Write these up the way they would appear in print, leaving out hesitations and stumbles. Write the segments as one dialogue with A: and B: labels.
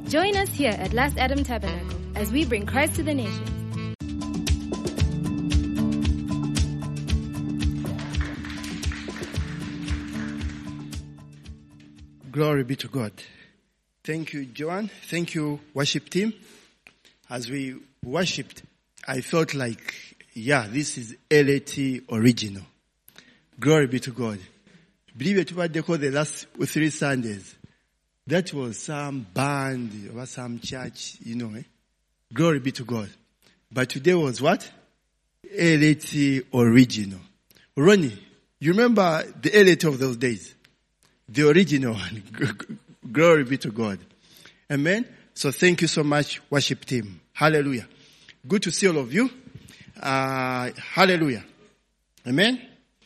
A: Join us here at Last Adam Tabernacle as we bring Christ to the nations.
B: Glory be to God. Thank you, Joan. Thank you, worship team. As we worshipped, I felt like, this is LAT original. Glory be to God. Believe it, what they call the last 3 Sundays. That was some band or some church, Glory be to God. But today was what? LAT original. Ronnie, you remember the LAT of those days? The original one. Glory be to God. Amen. So thank you so much, worship team. Hallelujah. Good to see all of you. Hallelujah. Amen.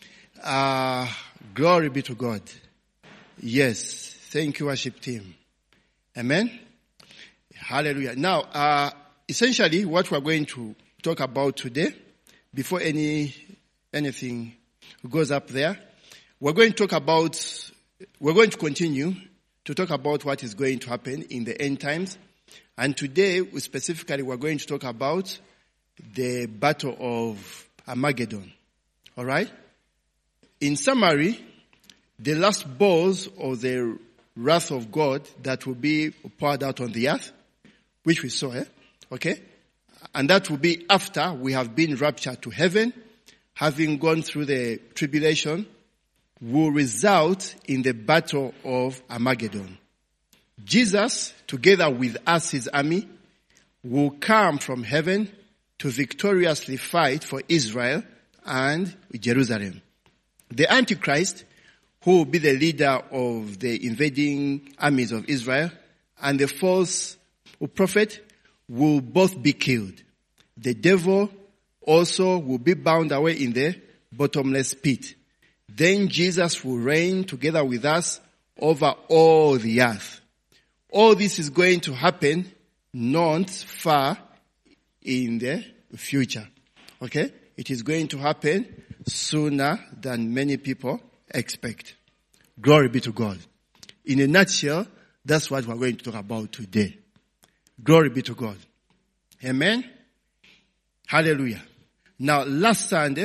B: Glory be to God. Yes. Thank you, worship team. Amen. Hallelujah. Now, essentially what we're going to talk about today, before anything goes up there, we're going to continue to talk about what is going to happen in the end times. And today, specifically, we're going to talk about the Battle of Armageddon. All right? In summary, the last balls of the wrath of God that will be poured out on the earth, which we saw, okay? And that will be after we have been raptured to heaven, having gone through the tribulation, will result in the Battle of Armageddon. Jesus, together with us, his army, will come from heaven to victoriously fight for Israel and Jerusalem. The Antichrist, who will be the leader of the invading armies of Israel, and the false prophet will both be killed. The devil also will be bound away in the bottomless pit. Then Jesus will reign together with us over all the earth. All this is going to happen not far in the future. Okay? It is going to happen sooner than many people expect. Glory be to God. In a nutshell, that's what we're going to talk about today. Glory be to God. Amen. Hallelujah. Now, last Sunday,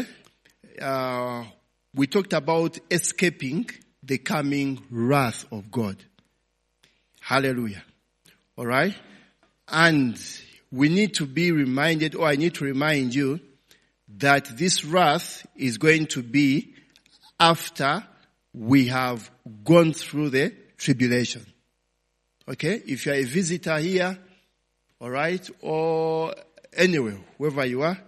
B: we talked about escaping the coming wrath of God. Hallelujah. All right? And we need to be reminded, or I need to remind you, that this wrath is going to be after we have gone through the tribulation. Okay? If you are a visitor here, all right, or anywhere, wherever you are,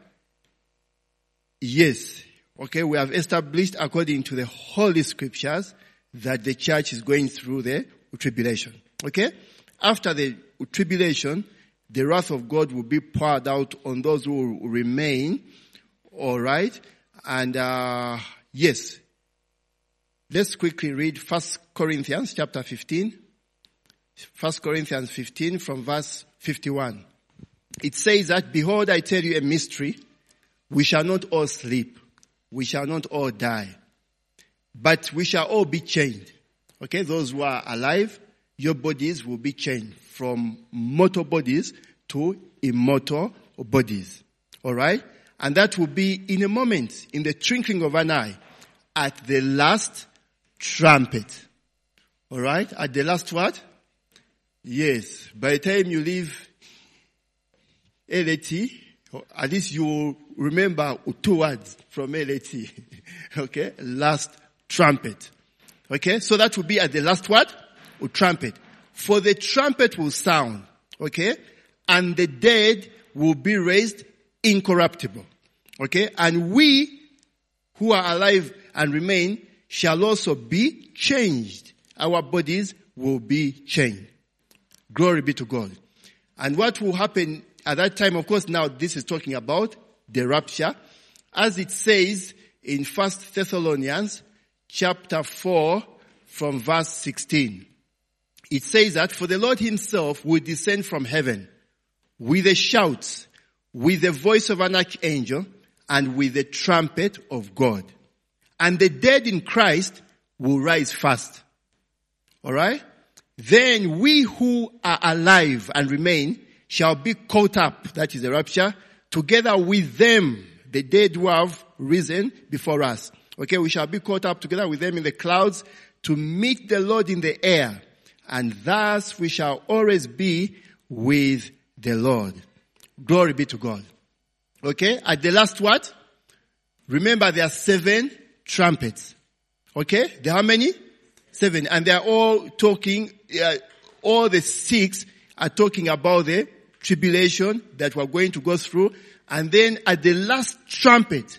B: yes, okay, we have established according to the Holy Scriptures that the church is going through the tribulation. Okay? After the tribulation, the wrath of God will be poured out on those who will remain. All right? And, yes. Let's quickly read 1 Corinthians chapter 15. 1 Corinthians 15 from verse 51. It says that, "Behold, I tell you a mystery. We shall not all sleep. We shall not all die. But we shall all be changed." Okay, those who are alive, your bodies will be changed from mortal bodies to immortal bodies. Alright? And that will be in a moment, in the twinkling of an eye, at the last trumpet. Alright? At the last what? Yes. By the time you leave LAT, at least you will remember 2 words from LAT. Okay? Last trumpet. Okay? So that will be at the last what? Trumpet. For the trumpet will sound. Okay? And the dead will be raised incorruptible. Okay? And we who are alive and remain shall also be changed. Our bodies will be changed. Glory be to God. And what will happen at that time, of course, now this is talking about the rapture. As it says in 1 Thessalonians chapter 4 from verse 16. It says that, "For the Lord himself will descend from heaven with a shout, with the voice of an archangel, and with the trumpet of God. And the dead in Christ will rise first." Alright? Then we who are alive and remain shall be caught up, that is the rapture, together with them, the dead who have risen before us. Okay, we shall be caught up together with them in the clouds to meet the Lord in the air. And thus we shall always be with the Lord. Glory be to God. Okay, at the last what? Remember there are 7 trumpets. Okay, there are how many? 7. And they are all talking, all the 6 are talking about the tribulation that we're going to go through. And then at the last trumpet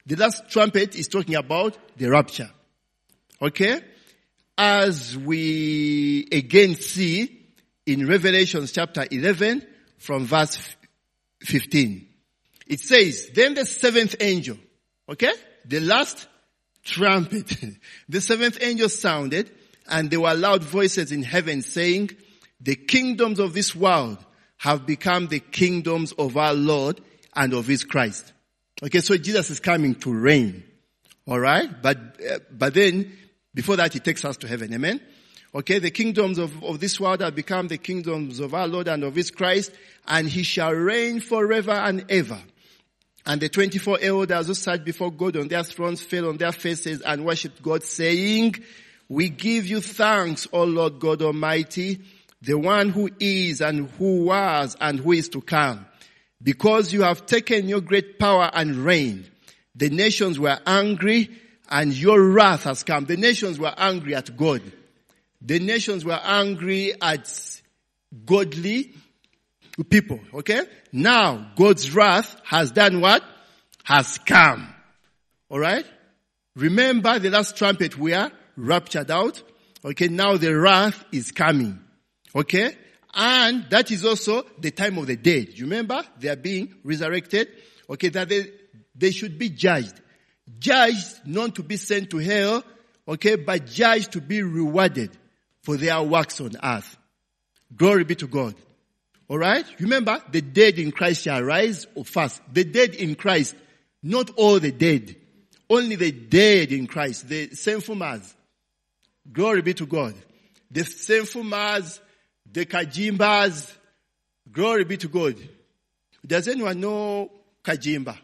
B: is talking about the rapture. Okay? As we again see in Revelation chapter 11 from verse 15. It says, then the 7th angel, okay? The last trumpet. The 7th angel sounded, and there were loud voices in heaven saying, the kingdoms of this world have become the kingdoms of our Lord and of his Christ. Okay, so Jesus is coming to reign. Alright? But then, before that, he takes us to heaven. Amen? Okay, the kingdoms of this world have become the kingdoms of our Lord and of his Christ, and he shall reign forever and ever. And the 24 elders who sat before God on their thrones fell on their faces and worshipped God, saying, we give you thanks, O Lord God Almighty, the one who is and who was and who is to come. Because you have taken your great power and reigned. The nations were angry and your wrath has come. The nations were angry at God. The nations were angry at godly people, okay? Now, God's wrath has done what? Has come. Alright? Remember the last trumpet we are raptured out. Okay, now the wrath is coming. Okay? And that is also the time of the dead. You remember? They are being resurrected. Okay, that they should be judged. Judged not to be sent to hell, okay, but judged to be rewarded for their works on earth. Glory be to God. Alright? Remember, the dead in Christ shall rise first. The dead in Christ, not all the dead. Only the dead in Christ, the sinful mars. Glory be to God. The sinful mars, the kajimbas. Glory be to God. Does anyone know Kajimba?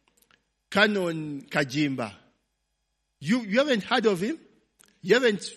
B: Canon Kajimba. You haven't heard of him? You haven't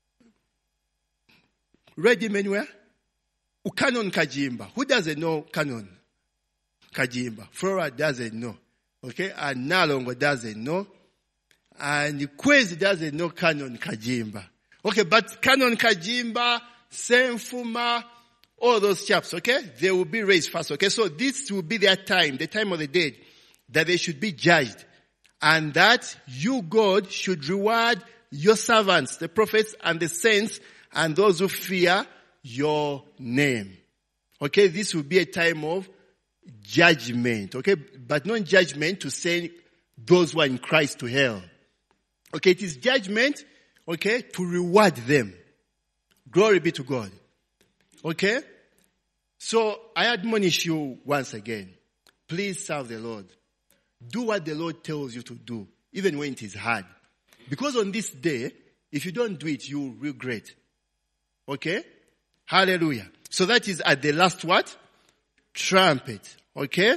B: read him anywhere? Canon Kajimba. Who doesn't know Canon Kajimba? Flora doesn't know. Okay? And Nalongo doesn't know. And Kwezi doesn't know Canon Kajimba. Okay, but Canon Kajimba, Senfuma, all those chaps, okay? They will be raised first, okay? So this will be their time, the time of the dead, that they should be judged. And that you, God, should reward your servants, the prophets and the saints, and those who fear your name. Okay, this will be a time of judgment. Okay, but not judgment to send those who are in Christ to hell. Okay, it is judgment, okay, to reward them. Glory be to God. Okay? So, I admonish you once again. Please serve the Lord. Do what the Lord tells you to do, even when it is hard. Because on this day, if you don't do it, you will regret. Okay? Hallelujah. So that is at the last what? Trumpet. Okay?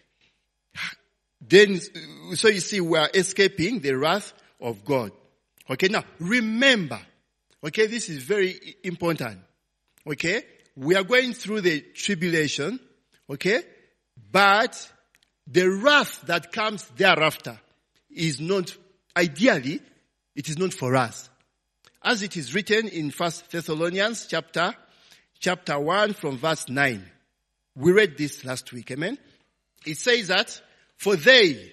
B: Then, so you see, we are escaping the wrath of God. Okay, now, remember. Okay, this is very important. Okay? We are going through the tribulation. Okay? But the wrath that comes thereafter is not, ideally, it is not for us. As it is written in 1 Thessalonians chapter 1 from verse 9. We read this last week, amen? It says that, for they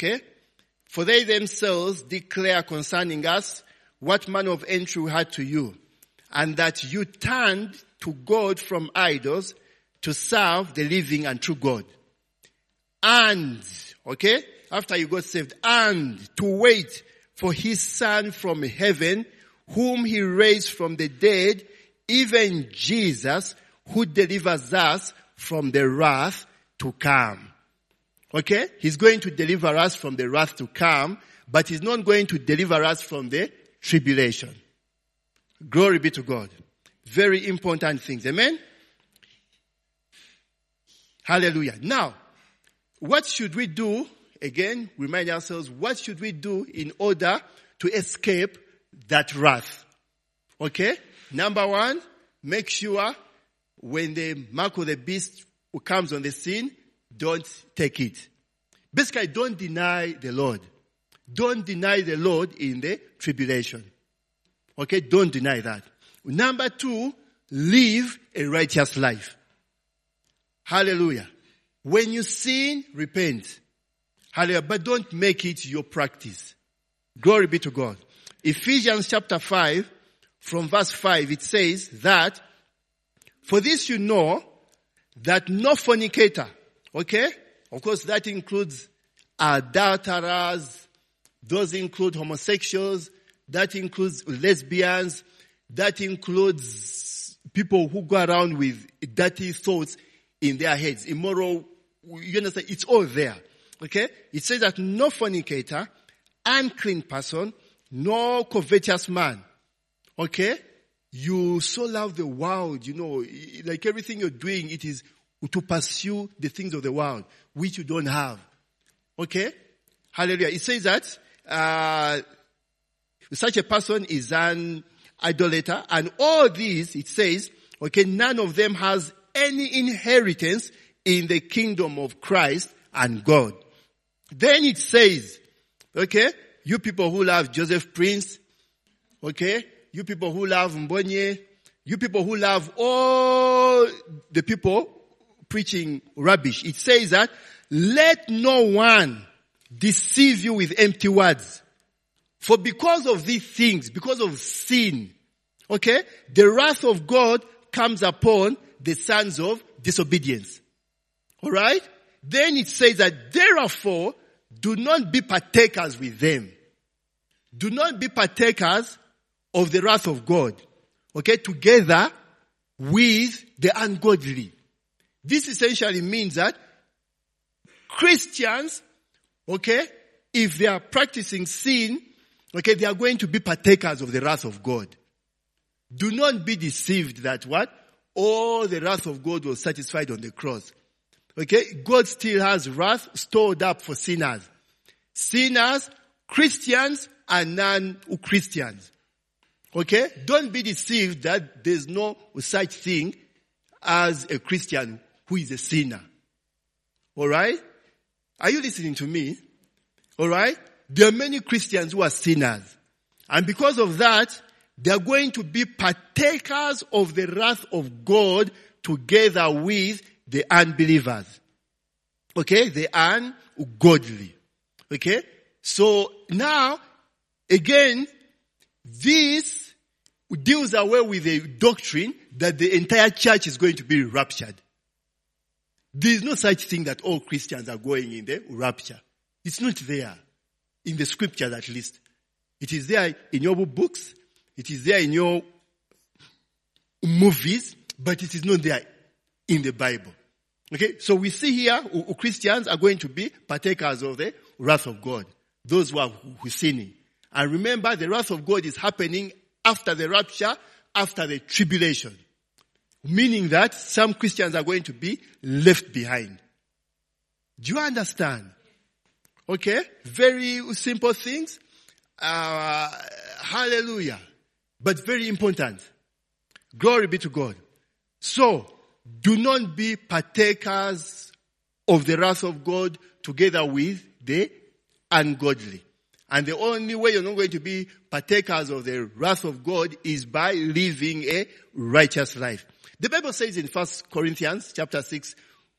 B: themselves declare concerning us what manner of entry we had to you, and that you turned to God from idols to serve the living and true God. And, okay, after you got saved, and to wait for his Son from heaven, whom he raised from the dead, even Jesus, who delivers us from the wrath to come. Okay? He's going to deliver us from the wrath to come, but he's not going to deliver us from the tribulation. Glory be to God. Very important things. Amen? Hallelujah. Now, what should we do? Again, remind ourselves, what should we do in order to escape that wrath? Okay? Number one, make sure when the mark of the beast comes on the scene, don't take it. Basically, don't deny the Lord. Don't deny the Lord in the tribulation. Okay? Don't deny that. Number two, live a righteous life. Hallelujah. When you sin, repent. Hallelujah. But don't make it your practice. Glory be to God. Ephesians chapter 5, from verse 5, it says that, for this you know that no fornicator, okay? Of course, that includes adulterers, those include homosexuals, that includes lesbians, that includes people who go around with dirty thoughts in their heads, immoral, you understand, it's all there. Okay? It says that no fornicator, unclean person, no covetous man. Okay? You so love the world, like everything you're doing, it is to pursue the things of the world, which you don't have. Okay? Hallelujah. It says that, such a person is an idolater, and all these, it says, okay, none of them has any inheritance in the kingdom of Christ and God. Then it says, okay, you people who love Joseph Prince, okay, you people who love Mbonye, you people who love all the people preaching rubbish. It says that, let no one deceive you with empty words. For because of these things, because of sin, okay, the wrath of God comes upon the sons of disobedience. Alright? Then it says that, therefore, do not be partakers with them. Do not be partakers of the wrath of God. Okay? Together with the ungodly. This essentially means that Christians, okay, if they are practicing sin, okay, they are going to be partakers of the wrath of God. Do not be deceived that what? All the wrath of God was satisfied on the cross. Okay? God still has wrath stored up for sinners. Sinners, Christians, and non-Christians. Okay? Don't be deceived that there's no such thing as a Christian who is a sinner. Alright? Are you listening to me? Alright? There are many Christians who are sinners. And because of that, they are going to be partakers of the wrath of God together with the unbelievers. Okay? The ungodly. Okay? So now, again, this deals away with the doctrine that the entire church is going to be raptured. There is no such thing that all Christians are going in the rapture. It's not there. In the scriptures at least. It is there in your books. It is there in your movies. But it is not there in the Bible. Okay? So we see here Christians are going to be partakers of the wrath of God. Those who are sinning. And remember, the wrath of God is happening after the rapture, after the tribulation. Meaning that some Christians are going to be left behind. Do you understand? Okay? Very simple things. Hallelujah. But very important. Glory be to God. So, do not be partakers of the wrath of God together with the ungodly. And the only way you're not going to be partakers of the wrath of God is by living a righteous life. The Bible says in 1 Corinthians chapter 6,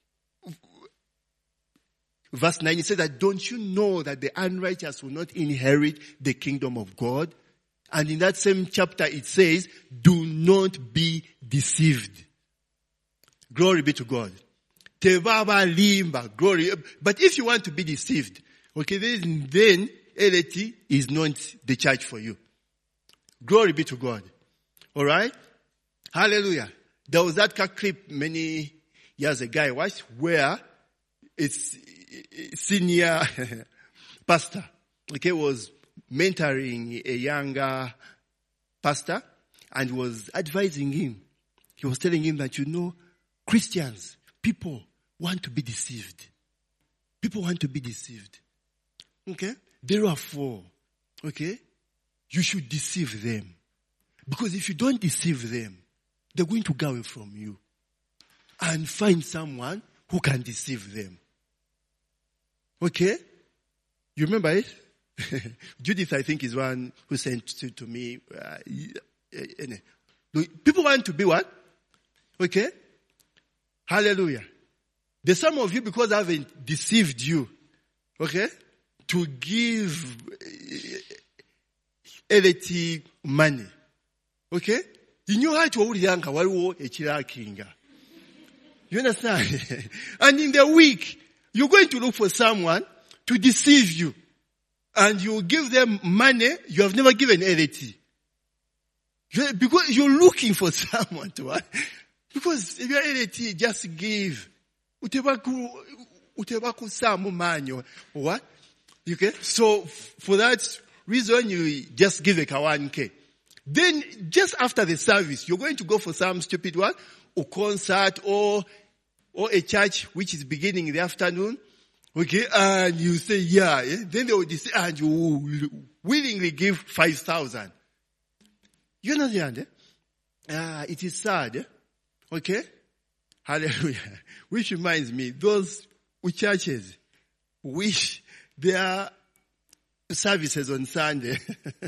B: verse 9, it says that, don't you know that the unrighteous will not inherit the kingdom of God? And in that same chapter it says, do not be deceived. Glory be to God. Tevaba limba, glory. But if you want to be deceived, okay, then LAT is not the church for you. Glory be to God. Alright? Hallelujah. There was that clip many years ago I watched where it's senior pastor, okay, was mentoring a younger pastor, and was advising him. He was telling him that, Christians, people want to be deceived. People want to be deceived. Okay? Therefore, okay, you should deceive them. Because if you don't deceive them, they're going to go away from you and find someone who can deceive them. Okay? You remember it? Judith, I think, is one who sent to me. People want to be what? Okay? Hallelujah. There's some of you, because I haven't deceived you, okay, to give LT money. Okay? You know how to hold the anchor while you are. You understand? And in the week, you're going to look for someone to deceive you. And you give them money you have never given LT. Because you're looking for someone to what? Because if you're LT, just give. Utebaku samu manyo. What? Okay? So, for that reason, you just give a 1K. Then, just after the service, you're going to go for some stupid what? Or concert or a church which is beginning in the afternoon. Okay? And you say, yeah. Then they will decide, and you willingly give 5,000. You understand? It is sad. Okay? Hallelujah. Which reminds me, those churches which their services on Sunday,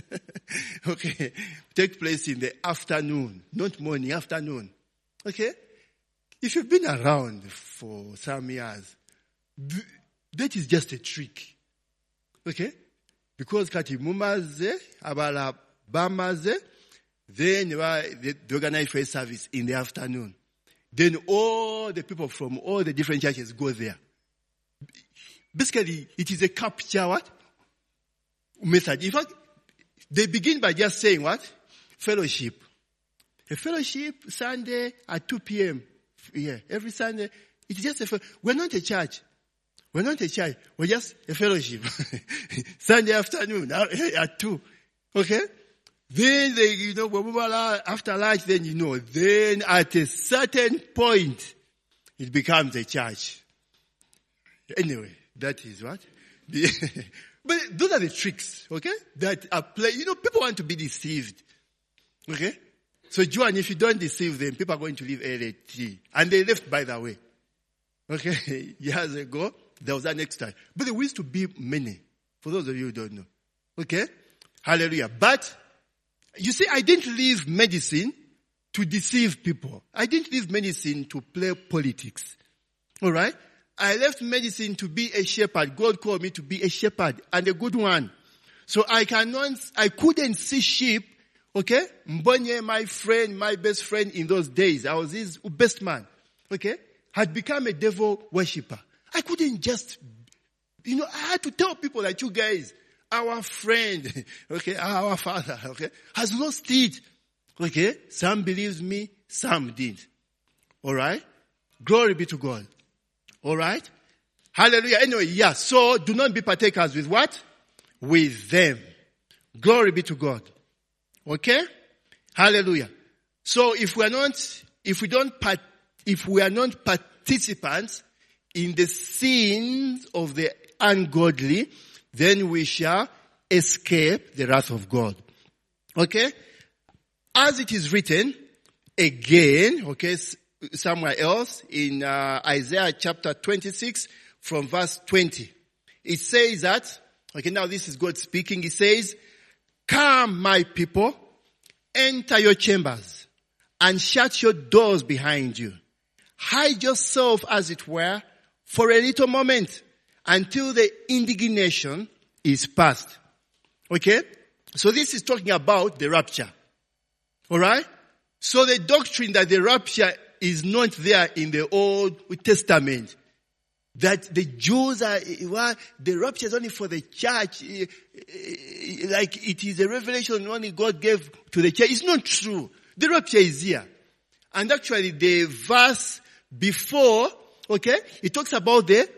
B: okay, take place in the afternoon, not morning, afternoon. Okay? If you've been around for some years, that is just a trick. Okay? Because kati mumaze, abala bamaze, then they organize for a service in the afternoon. Then all the people from all the different churches go there. Basically, it is a capture what? Method. In fact, they begin by just saying what? Fellowship. A fellowship Sunday at 2 p.m. Yeah, every Sunday. It's just a fellowship. We're not a church. We're not a church. We're just a fellowship. Sunday afternoon at 2. Okay? Then they, after lunch, then at a certain point, it becomes a church. Anyway, that is what? But those are the tricks, okay? That are people want to be deceived. Okay? So Joan, if you don't deceive them, people are going to leave LT. And they left, by the way. Okay? Years ago, there was an extra. But there used to be many. For those of you who don't know. Okay? Hallelujah. But, you see, I didn't leave medicine to deceive people. I didn't leave medicine to play politics. Alright? I left medicine to be a shepherd. God called me to be a shepherd and a good one. So I couldn't see sheep, okay? Mbonye, my friend, my best friend in those days, I was his best man, okay? Had become a devil worshipper. I couldn't just, I had to tell people that you guys, our friend, okay, our father, okay, has lost it, okay? Some believes me, some didn't. Alright? Glory be to God. Alright? Hallelujah. Anyway, yeah, so do not be partakers with what? With them. Glory be to God. Okay? Hallelujah. So if we are not participants in the sins of the ungodly, then we shall escape the wrath of God. Okay? As it is written, again, okay, somewhere else in Isaiah chapter 26 from verse 20. It says that, okay, now this is God speaking. He says, "Come, my people, enter your chambers and shut your doors behind you. Hide yourself, as it were, for a little moment until the indignation is past." Okay? So this is talking about the rapture. Alright? So the doctrine that the rapture is not there in the Old Testament. That the Jews the rapture is only for the church. Like it is a revelation only God gave to the church. It's not true. The rapture is here. And actually the verse before, okay, it talks about the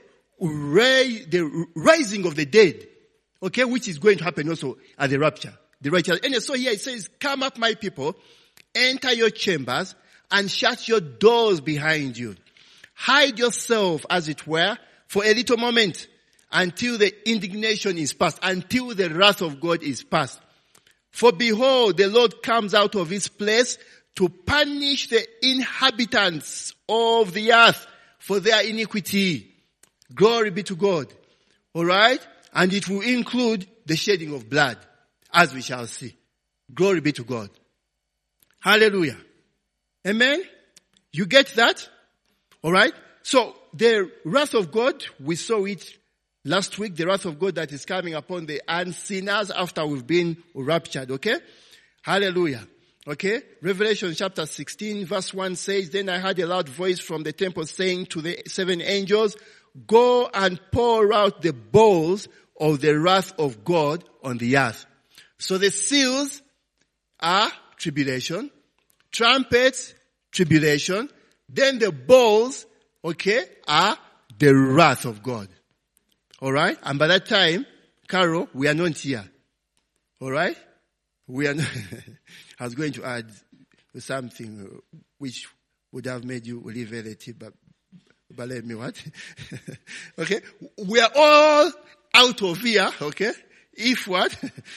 B: rising of the dead. Okay, which is going to happen also at the rapture. The rapture. And so here it says, "Come up, my people, enter your chambers and shut your doors behind you. Hide yourself, as it were, for a little moment until the indignation is past, until the wrath of God is past. For behold, the Lord comes out of his place to punish the inhabitants of the earth for their iniquity. Glory be to God. Alright? And it will include the shedding of blood, as we shall see. Glory be to God. Hallelujah. Amen? You get that? Alright? So, the wrath of God, we saw it last week, the wrath of God that is coming upon the unsinners after we've been raptured, okay? Hallelujah. Okay? Revelation chapter 16 verse 1 says, Then I heard a loud voice from the temple saying to the 7 angels, Go and pour out the bowls of the wrath of God on the earth. So the seals are tribulation, trumpets, tribulation, then the bowls, okay, are the wrath of God. Alright? And by that time, Carol, we are not here. Alright? We are not, I was going to add something which would have made you leave LAT, but let me what? Okay? We are all out of here, okay? If what?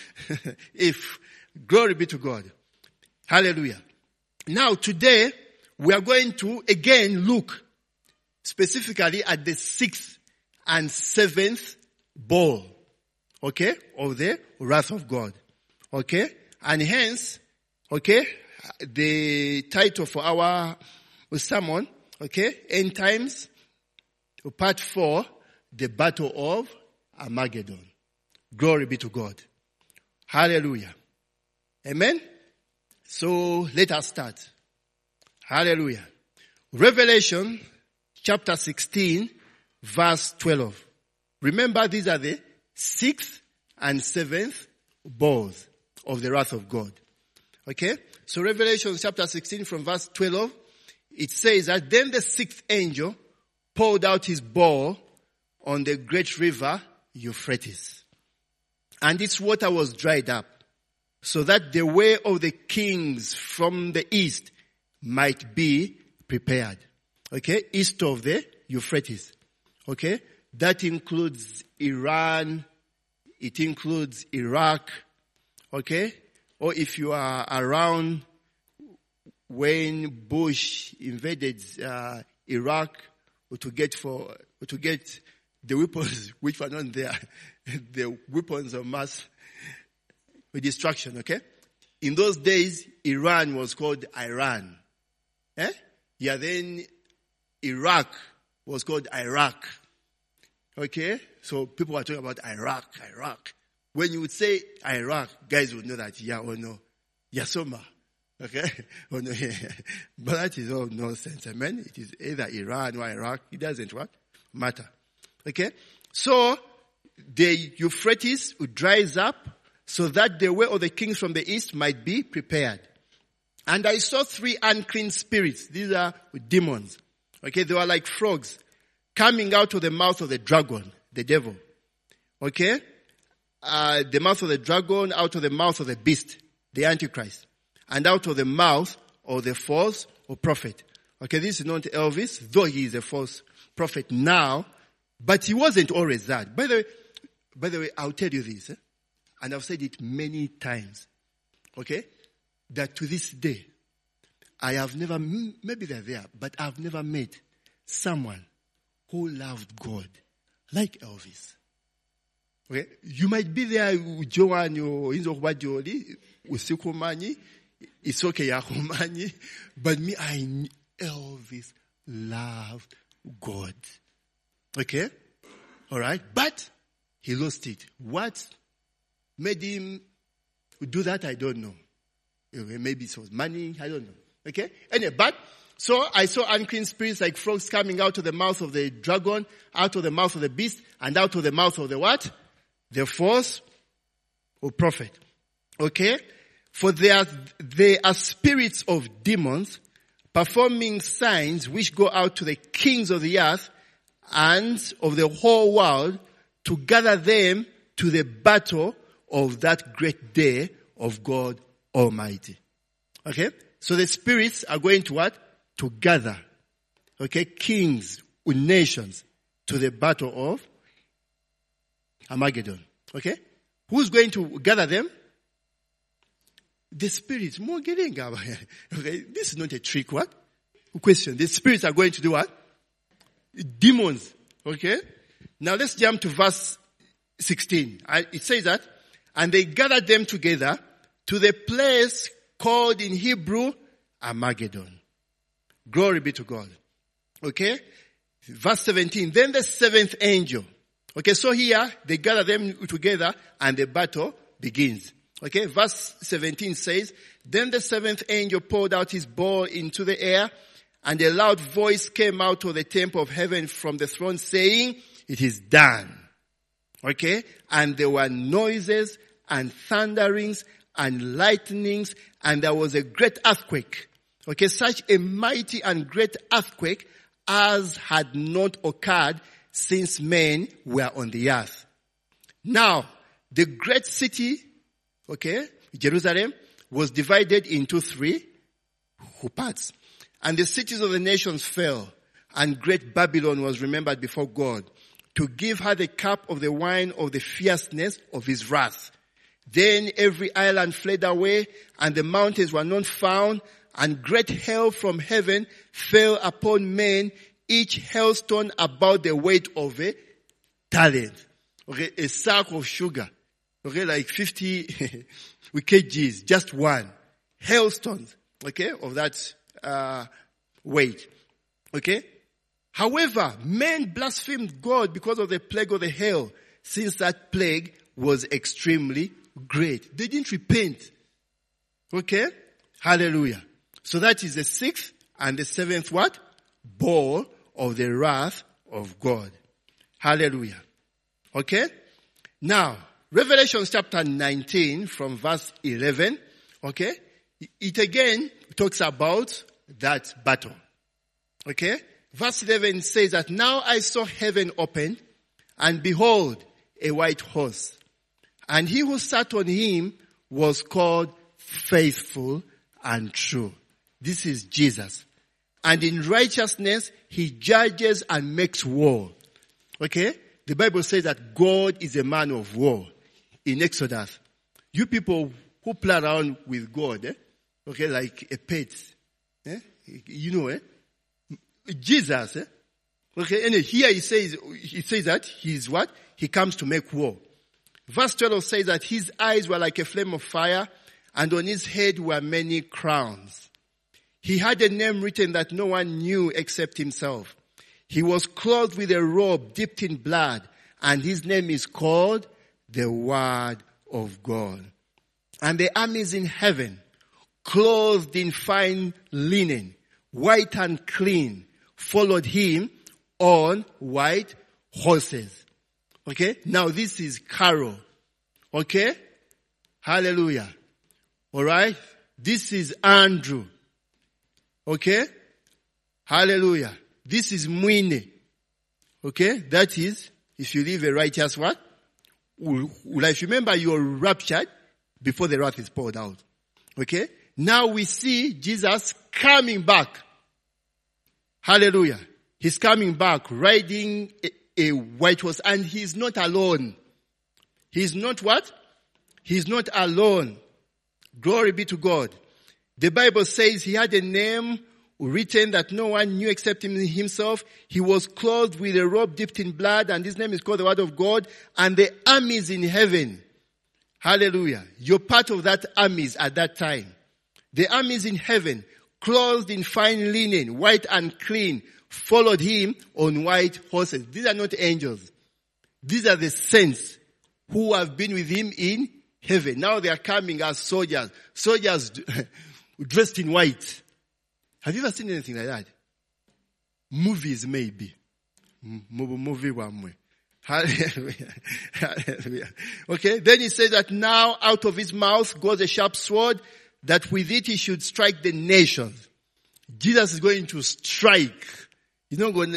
B: If. Glory be to God. Hallelujah. Now today, we are going to again look specifically at the 6th and 7th bowl, okay, of the wrath of God, okay, and hence, okay, the title for our sermon, okay, End Times, part 4, the Battle of Armageddon. Glory be to God. Hallelujah. Amen. So let us start. Hallelujah. Revelation chapter 16 verse 12. Remember, these are the 6th and 7th bowls of the wrath of God. Okay? So Revelation chapter 16 from verse 12, it says that then the 6th angel poured out his bowl on the great river Euphrates. And its water was dried up, so that the way of the kings from the east might be prepared. Okay? East of the Euphrates. Okay? That includes Iran. It includes Iraq. Okay? Or if you are around when Bush invaded Iraq to get the weapons which were not there, the weapons of mass destruction, okay? In those days, Iran was called Iran. Yeah, then Iraq was called Iraq. Okay? So people are talking about Iraq. When you would say Iraq, guys would know that yeah or no. Yasoma. Okay? Or no, yeah. But that is all nonsense. Amen? It is either Iran or Iraq. It doesn't what? Matter. Okay? So, the Euphrates dries up so that the way of the kings from the east might be prepared. And I saw 3 unclean spirits. These are demons. Okay? They were like frogs coming out of the mouth of the dragon, the devil. Okay? The mouth of the dragon, out of the mouth of the beast, the Antichrist. And out of the mouth of the false or prophet. Okay, this is not Elvis, though he is a false prophet now, but he wasn't always that. By the way, I'll tell you this, and I've said it many times, okay, that to this day, I have never, maybe they're there, but I've never met someone who loved God like Elvis. Okay, you might be there, Joan, Inzo Usikumanyi, it's okay, Yahumanyi, but me, Elvis loved God. Okay? Alright? But he lost it. What made him do that? I don't know. Maybe it was money. I don't know. Okay? Anyway, but, so I saw unclean spirits like frogs coming out of the mouth of the dragon, out of the mouth of the beast, and out of the mouth of the what? The false or prophet. Okay? For they are spirits of demons performing signs which go out to the kings of the earth and of the whole world to gather them to the battle of that great day of God Almighty. Okay? So the spirits are going to what? To gather. Okay? Kings with nations to the battle of Armageddon. Okay? Who's going to gather them? The spirits. Okay? This is not a trick, what? Question. The spirits are going to do what? Demons. Okay? Now let's jump to verse 16. It says that, and they gathered them together to the place called in Hebrew Armageddon. Glory be to God. Okay? Verse 17. Then the seventh angel. Okay, so here they gather them together and the battle begins. Okay, verse 17 says, then the seventh angel poured out his bowl into the air, and a loud voice came out of the temple of heaven from the throne saying, it is done. Okay, and there were noises and thunderings and lightnings, and there was a great earthquake. Okay, such a mighty and great earthquake as had not occurred since men were on the earth. Now, the great city, okay, Jerusalem, was divided into three parts. And the cities of the nations fell, and great Babylon was remembered before God, to give her the cup of the wine of the fierceness of his wrath. Then every island fled away, and the mountains were not found, and great hail from heaven fell upon men, each hailstone about the weight of a talent. Okay, a sack of sugar. Okay, like 50 kgs, just one. Hailstones, okay, of that weight. Okay? However, men blasphemed God because of the plague of the hail, since that plague was extremely great. They didn't repent. Okay? Hallelujah. So that is the sixth and the seventh what? Bowl of the wrath of God. Hallelujah. Okay? Now, Revelation chapter 19 from verse 11. Okay? It again talks about that battle. Okay? Verse 11 says that, now I saw heaven opened, and behold, a white horse. And he who sat on him was called Faithful and True. This is Jesus. And in righteousness, he judges and makes war. Okay? The Bible says that God is a man of war. In Exodus, you people who play around with God, okay, like a pet, you know, Jesus, okay, and here he says that he's what? He comes to make war. Verse 12 says that his eyes were like a flame of fire, and on his head were many crowns. He had a name written that no one knew except himself. He was clothed with a robe dipped in blood, and his name is called the Word of God. And the armies in heaven, clothed in fine linen, white and clean, followed him on white horses. Okay? Now this is Carol. Okay? Hallelujah. Alright? This is Andrew. Okay? Hallelujah. This is Mwine. Okay? That is, if you live a righteous what? Life. Remember, you're raptured before the wrath is poured out. Okay? Now we see Jesus coming back. Hallelujah. He's coming back riding a white horse, and he's not alone. He's not what? He's not alone. Glory be to God. The Bible says he had a name written that no one knew except himself. He was clothed with a robe dipped in blood, and his name is called the Word of God, and the armies in heaven. Hallelujah. You're part of that armies at that time. The armies in heaven, clothed in fine linen, white and clean, followed him on white horses. These are not angels. These are the saints who have been with him in heaven. Now they are coming as soldiers. Soldiers dressed in white. Have you ever seen anything like that? Movies maybe. Movie one way. Hallelujah. Hallelujah. Okay, then he says that now out of his mouth goes a sharp sword, that with it he should strike the nations. Jesus is going to strike. He's not going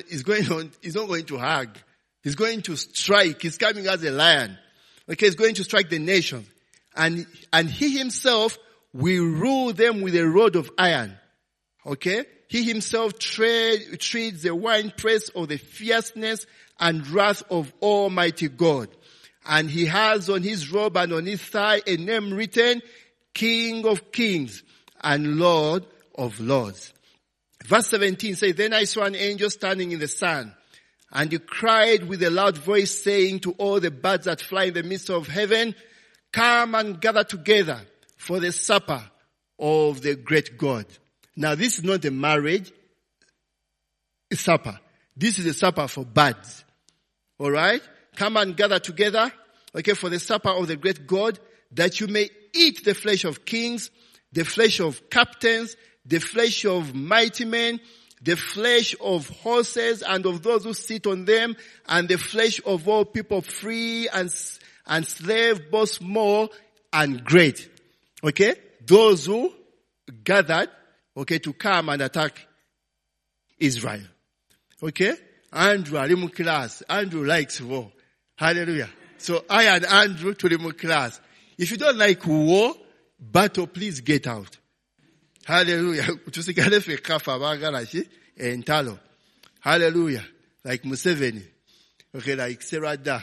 B: to hug. He's going to strike. He's coming as a lion. Okay, he's going to strike the nations. And he himself will rule them with a rod of iron. Okay? He himself treads the winepress of the fierceness and wrath of Almighty God. And he has on his robe and on his thigh a name written, King of Kings and Lord of Lords. Verse 17 says, Then I saw an angel standing in the sun, and he cried with a loud voice, saying to all the birds that fly in the midst of heaven, Come and gather together for the supper of the great God. Now this is not a marriage supper. This is a supper for birds. Alright? Come and gather together, okay, for the supper of the great God, that you may eat the flesh of kings, the flesh of captains, the flesh of mighty men, the flesh of horses and of those who sit on them, and the flesh of all people, free and slave, both small and great. Okay? Those who gathered, okay, to come and attack Israel. Okay? Andrew, alimu class. Andrew likes war. Hallelujah. So I and Andrew to the class. If you don't like war, battle, please get out. Hallelujah. Tusigale fe kafa bagalashi entalo. Hallelujah. Like Museveni. Okay, like Serada,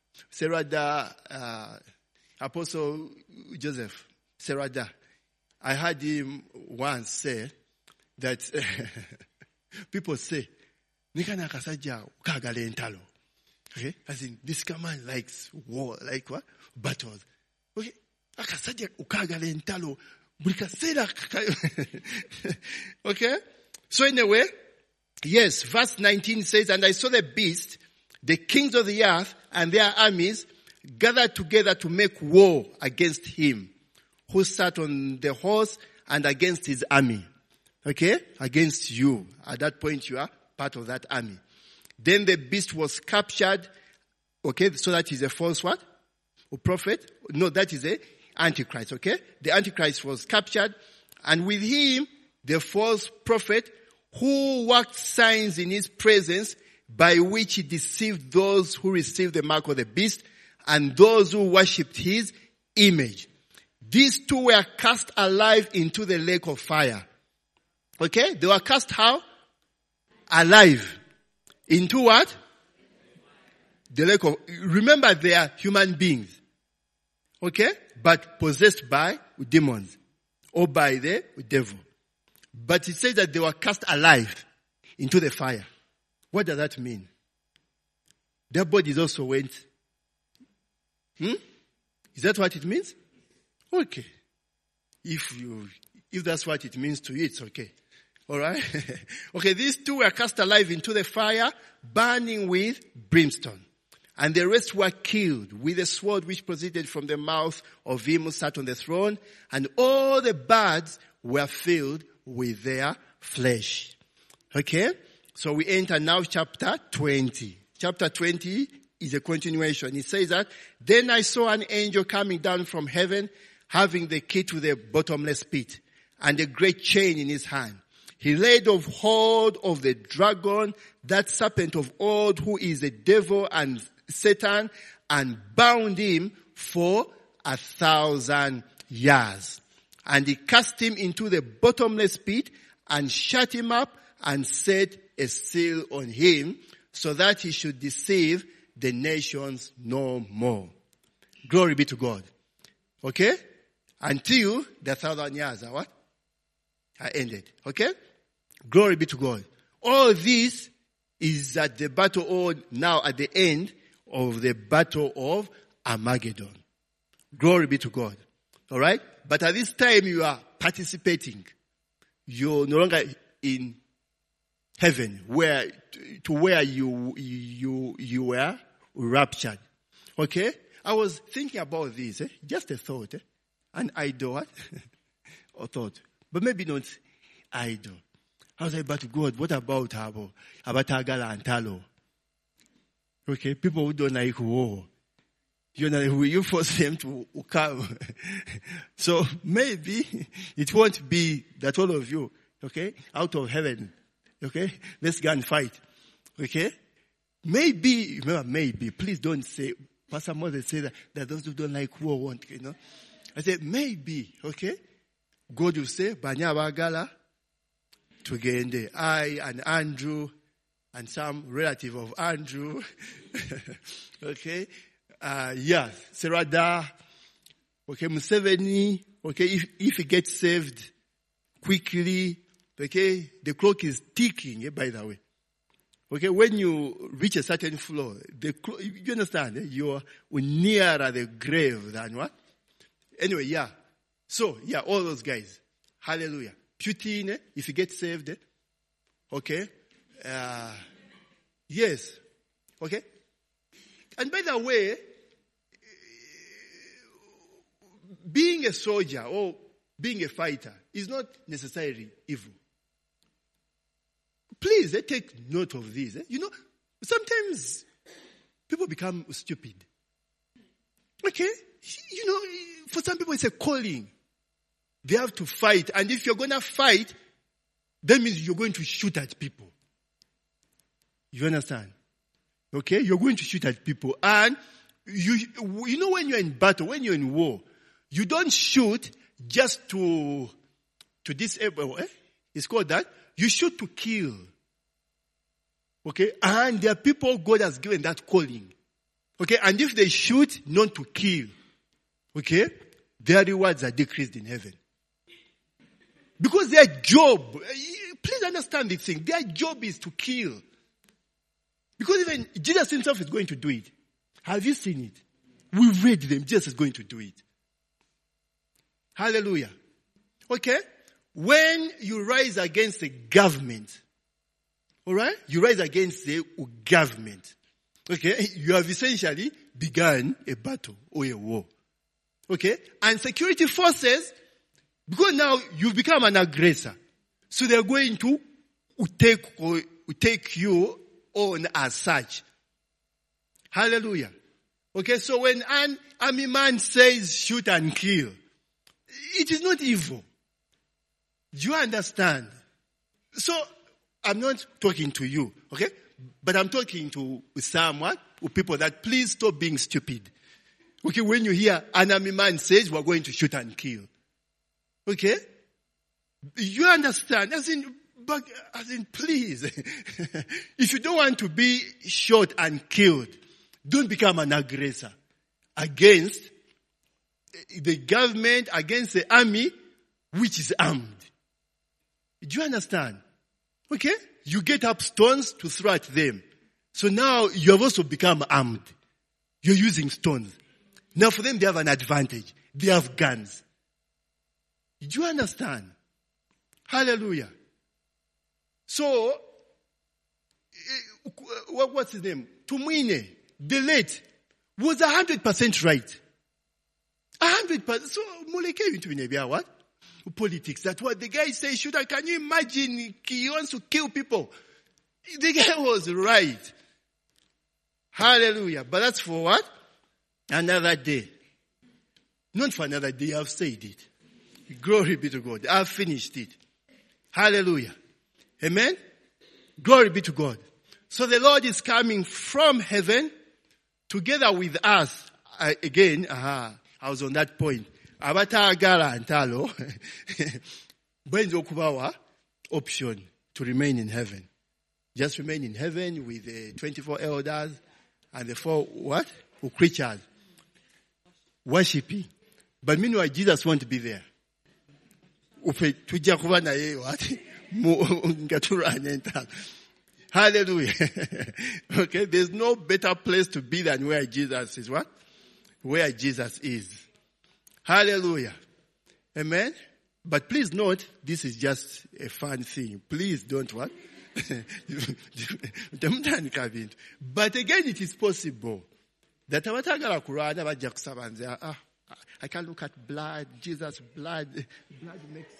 B: Apostle Joseph, Serada. I heard him once say that people say, Nikana kasaja ukagale entalo. Okay? As in, this command likes war, like what? Battles. Okay? Akasaja ukagale entalo. Okay? So anyway, yes, verse 19 says, And I saw the beast, the kings of the earth and their armies gathered together to make war against him who sat on the horse and against his army. Okay? Against you. At that point you are part of that army. Then the beast was captured. Okay? So that is a false what? A prophet? No, that is a Antichrist. Okay? The Antichrist was captured, and with him the false prophet who worked signs in his presence by which he deceived those who received the mark of the beast and those who worshipped his image. These two were cast alive into the lake of fire. Okay? They were cast how? Alive. Into what? The lake of, remember they are human beings. Okay? But possessed by demons. Or by the devil. But it says that they were cast alive into the fire. What does that mean? Their bodies also went. Is that what it means? Okay. If that's what it means to you, it's okay. Alright? Okay, these two were cast alive into the fire, burning with brimstone. And the rest were killed with a sword which proceeded from the mouth of him who sat on the throne. And all the birds were filled with their flesh. Okay? So we enter now chapter 20. Chapter 20 is a continuation. It says that, Then I saw an angel coming down from heaven, having the key to the bottomless pit, and a great chain in his hand. He laid hold of the dragon, that serpent of old, who is the devil and Satan, and bound him for 1,000 years. And he cast him into the bottomless pit and shut him up and set a seal on him so that he should deceive the nations no more. Glory be to God. Okay? Until the 1,000 years are what? Are ended. Okay? Glory be to God. All this is at the battle, or now at the end of the battle of Armageddon. Glory be to God. Alright? But at this time you are participating. You're no longer in heaven, where you were raptured. Okay? I was thinking about this, just a thought, an idle what? Or thought. But maybe not idle. I was like, but God, what about Agala and Talo? Okay, people who don't like war. You force them to come. So maybe it won't be that all of you, okay, out of heaven, okay, let's go and fight. Okay? Maybe, remember, maybe, please don't say, Pastor Moses said that those who don't like war won't, I said, maybe, okay? God will say, Bani abagala tugende. I and Andrew and some relative of Andrew. Okay. Serada. Okay, Museveni. Okay, if he gets saved quickly, okay, the clock is ticking, by the way. Okay, when you reach a certain floor, you understand, you're nearer the grave than what? Anyway, So, all those guys. Hallelujah. Putin, if you get saved, okay. Yes. Okay. And by the way, being a soldier or being a fighter is not necessarily evil. Please take note of this. Sometimes people become stupid. Okay? For some people it's a calling. They have to fight. And if you're going to fight, that means you're going to shoot at people. You understand? Okay? You're going to shoot at people. And when you're in battle, when you're in war, you don't shoot just to disable. It's called that. You shoot to kill. Okay? And there are people God has given that calling. Okay? And if they shoot not to kill, okay, their rewards are decreased in heaven. Because their job, please understand this thing, their job is to kill. Because even Jesus himself is going to do it. Have you seen it? We read them, Jesus is going to do it. Hallelujah. Okay? When you rise against the government, alright? You rise against the government. Okay? You have essentially begun a battle or a war. Okay? And security forces, because now you've become an aggressor. So they're going to take you on as such. Hallelujah. Okay, so when an army man says shoot and kill, it is not evil. Do you understand? So, I'm not talking to you, okay? But I'm talking to someone, or people that please stop being stupid. Okay, when you hear an army man says we're going to shoot and kill. Okay? You understand? As in, please. If you don't want to be shot and killed, don't become an aggressor against the government, against the army, which is armed. Do you understand? Okay? You get up stones to throw at them. So now you have also become armed. You're using stones. Now for them they have an advantage. They have guns. Do you understand? Hallelujah. So, what's his name? Tumwine, the late, was 100% right. 100%. So, Moleke into what? Politics. That's what the guy says. Can you imagine he wants to kill people? The guy was right. Hallelujah. But that's for what? Another day. Not for another day. I've said it. Glory be to God. I've finished it. Hallelujah. Amen? Glory be to God. So the Lord is coming from heaven together with us. I was on that point. Abatagala antalo. Bwenzo kubawa option to remain in heaven. Just remain in heaven with the 24 elders and the 4 what? Creatures. Worshipping. But meanwhile, Jesus won't be there. Hallelujah. Okay, there's no better place to be than where Jesus is what? Where Jesus is. Hallelujah. Amen. But please note, this is just a fun thing. Please don't what? But again, it is possible that I can look at blood, Jesus' blood. Blood makes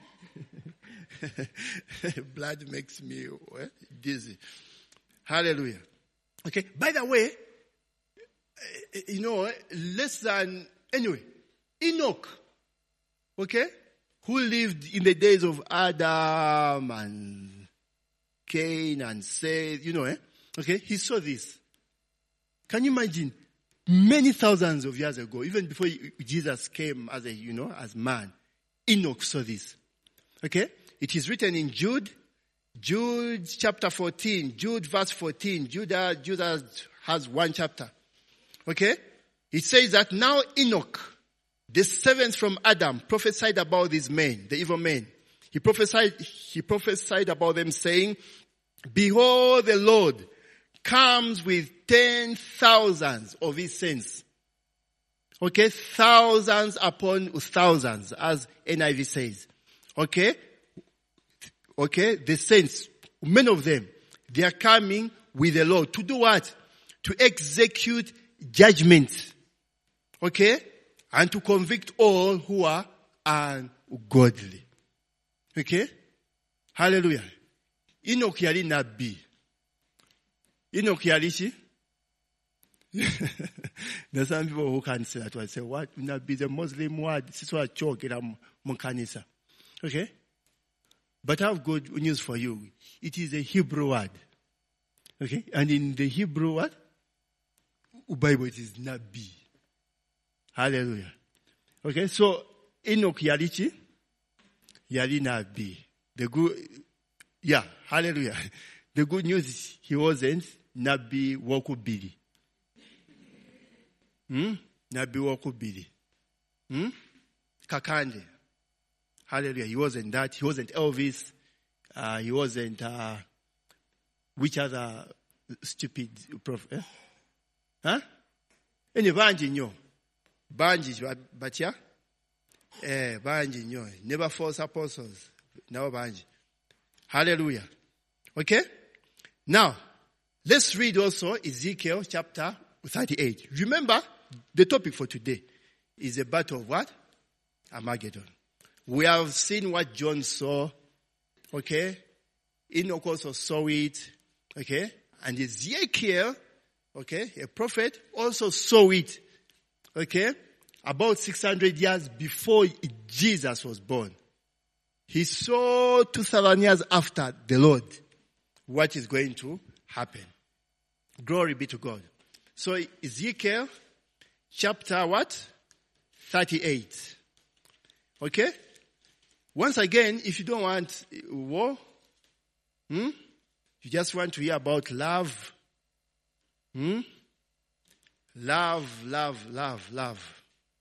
B: me, blood makes me dizzy. Hallelujah. Okay. By the way, Enoch, okay, who lived in the days of Adam and Cain and Seth, okay, he saw this. Can you imagine? Many thousands of years ago, even before Jesus came as man, Enoch saw this. Okay? It is written in Jude chapter 14, Jude verse 14. Jude has one chapter. Okay? It says that now Enoch, the seventh from Adam, prophesied about these men, the evil men. He prophesied about them saying, behold, the Lord comes with 10,000s of his saints. Okay? Thousands upon thousands, as NIV says. Okay? Okay? The saints, many of them, they are coming with the Lord. To do what? To execute judgment. Okay? And to convict all who are ungodly. Okay? Hallelujah. Enoch yali nabbi. Enoch yali chi? There's some people who can say that. I say, what? Nabbi, the Muslim word. This is what I choke in Munkanisa. Okay? But I have good news for you. It is a Hebrew word. Okay? And in the Hebrew word, Bible, it is Nabbi. Hallelujah. Okay? So, Enoch yali chi? Yali Nabbi. The good, yeah, hallelujah. The good news is he wasn't Nabbi Wokubili. Nabbi Wokubili. Kakande. Hallelujah. He wasn't that. He wasn't Elvis. He wasn't, which other stupid prophet? Huh? Any banji nyo. Banji, but yeah? Banji nyo. Never false apostles. Now banji. Hallelujah. Okay? Now, let's read also Ezekiel chapter 38. Remember, the topic for today is the battle of what? Armageddon. We have seen what John saw. Okay? Enoch also saw it. Okay? And Ezekiel, okay, a prophet, also saw it. Okay? About 600 years before Jesus was born. He saw 2,000 years after the Lord what is going to happen. Glory be to God. So Ezekiel chapter what? 38. Okay? Once again, if you don't want war, you just want to hear about love. Love, love, love, love.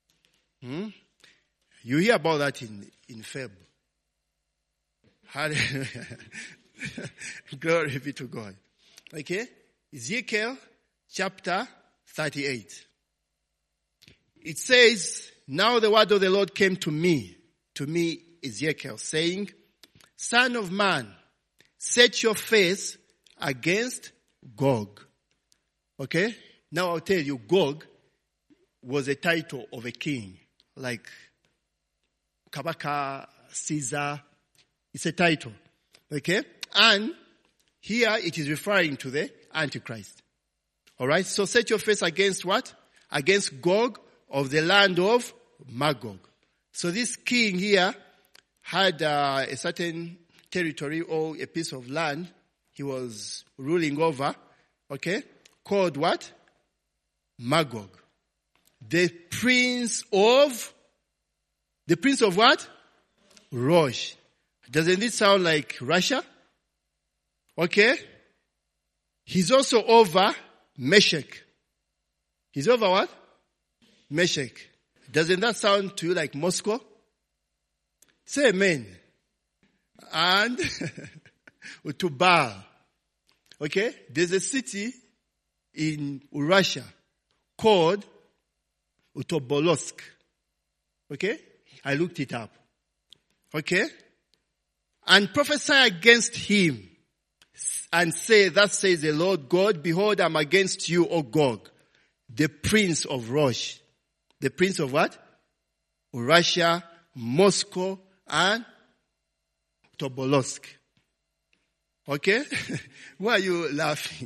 B: You hear about that in Feb. Hallelujah. Glory be to God. Okay? Ezekiel chapter 38. It says, now the word of the Lord came to me Ezekiel, saying, Son of man, set your face against Gog. Okay? Now I'll tell you, Gog was a title of a king, like Kabaka, Caesar. It's a title. Okay? And here it is referring to the Antichrist. Alright? So set your face against what? Against Gog of the land of Magog. So this king here had a certain territory or a piece of land he was ruling over. Okay? Called what? Magog. The prince of what? Rosh. Doesn't it sound like Russia? Okay? He's also over Meshech. He's over what? Meshech. Doesn't that sound to you like Moscow? Say amen. And to Baal. Okay? There's a city in Russia called Utobolsk. Okay? I looked it up. Okay? And prophesy against him and say, thus says the Lord God, behold, I'm against you, O Gog, the prince of Rosh. The prince of what? Russia, Moscow, and Tobolsk. Okay? Why are you laughing?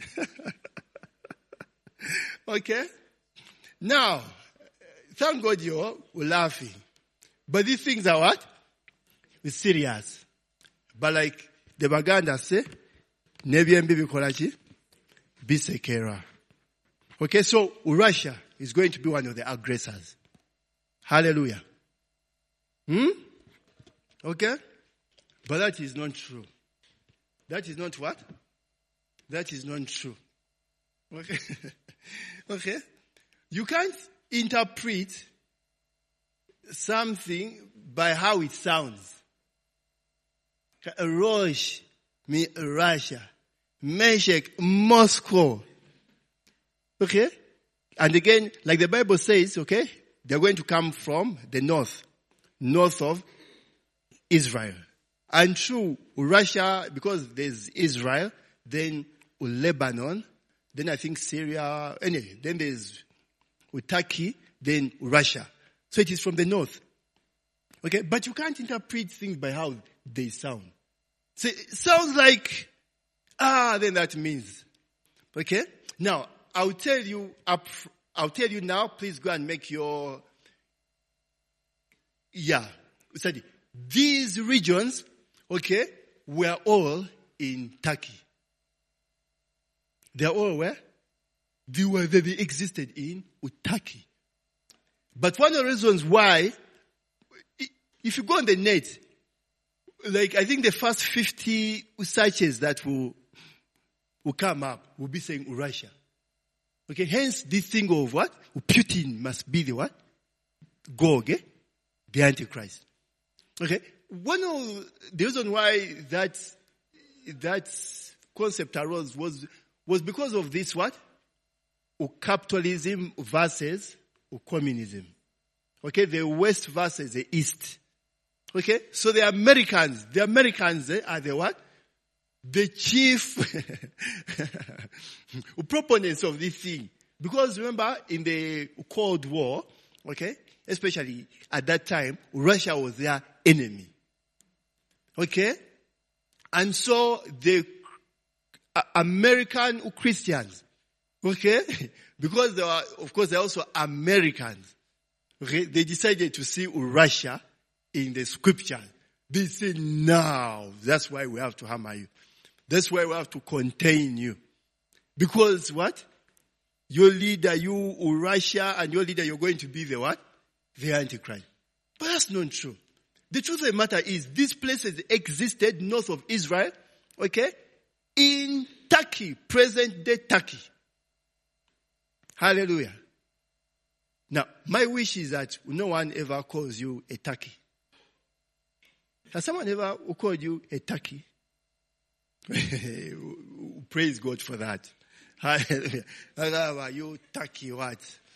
B: Okay? Now, thank God you're laughing. But these things are what? It's serious. But like the Baganda say, Nebyembi bikolachi, bisekera. Okay, so Russia is going to be one of the aggressors. Hallelujah. Okay? But that is not true. That is not what? That is not true. Okay? Okay? You can't interpret something by how it sounds. Rosh means Russia. Meshach, Moscow. Okay? And again, like the Bible says, okay, they're going to come from the north of Israel. And through Russia, because there's Israel, then Lebanon, then I think Syria, anyway, then there's Turkey, then Russia. So it is from the north. Okay? But you can't interpret things by how they sound. So it sounds like, then that means. Okay? Now, I'll tell you now, please go and make your, study. These regions, okay, were all in Turkey. They are all where? They existed in Turkey. But one of the reasons why, if you go on the net, like I think the first 50 searches that will come up will be saying Russia. Okay, hence this thing of what? Putin must be the what? Gog, the Antichrist. Okay, one of the reason why that concept arose was because of this what? Capitalism versus communism. Okay, the West versus the East. Okay, so the Americans are the what? The chief proponents of this thing. Because remember, in the Cold War, okay, especially at that time, Russia was their enemy. Okay? And so the American Christians, okay, because they are, of course, they're also Americans, okay, they decided to see Russia in the scripture. They say, no, that's why we have to hammer you. That's why we have to contain you. Because what? Your leader, you, Russia, and your leader, you're going to be the what? The Antichrist. But that's not true. The truth of the matter is, these places existed north of Israel, okay? In Turkey, present-day Turkey. Hallelujah. Now, my wish is that no one ever calls you a Turkey. Has someone ever called you a Turkey? Praise God for that. Hallelujah. You Turkey what?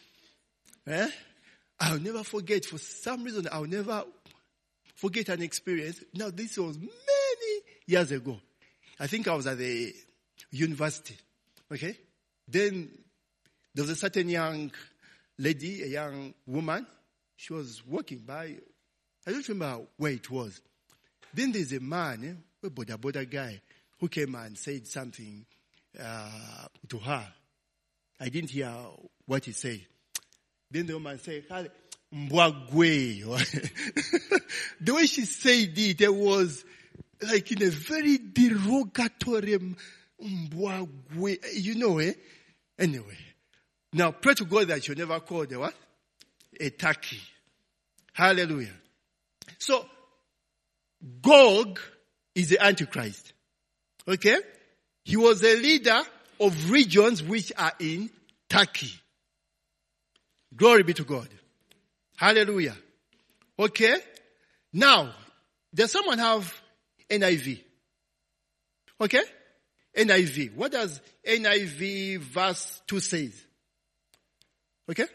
B: I'll never forget, for some reason, I'll never forget an experience. Now, this was many years ago. I think I was at the university. Okay? Then there was a certain young lady, a young woman. She was walking by. I don't remember where it was. Then there's a man, a boda guy, who came and said something to her. I didn't hear what he said. Then the woman said, Mbwagwe. The way she said it was like in a very derogatory Mbwagwe. You know, Anyway. Now, pray to God that you never call the what? A Turkey. Hallelujah. So, Gog is the Antichrist. Okay? He was a leader of regions which are in Turkey. Glory be to God. Hallelujah. Okay? Now, does someone have NIV? Okay? NIV. What does NIV verse 2 says? Okay?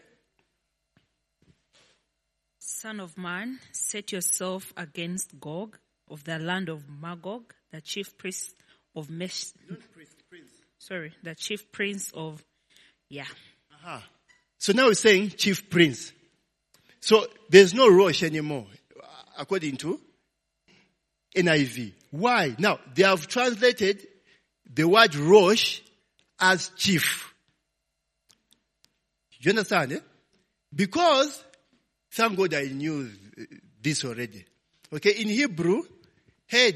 C: Son of man, set yourself against Gog of the land of Magog, the chief priest of Prince. The chief prince of,
B: So now we're saying chief prince. So there's no Rosh anymore, according to NIV. Why? Now, they have translated the word Rosh as chief. You understand? Because, thank God I knew this already. Okay, in Hebrew, head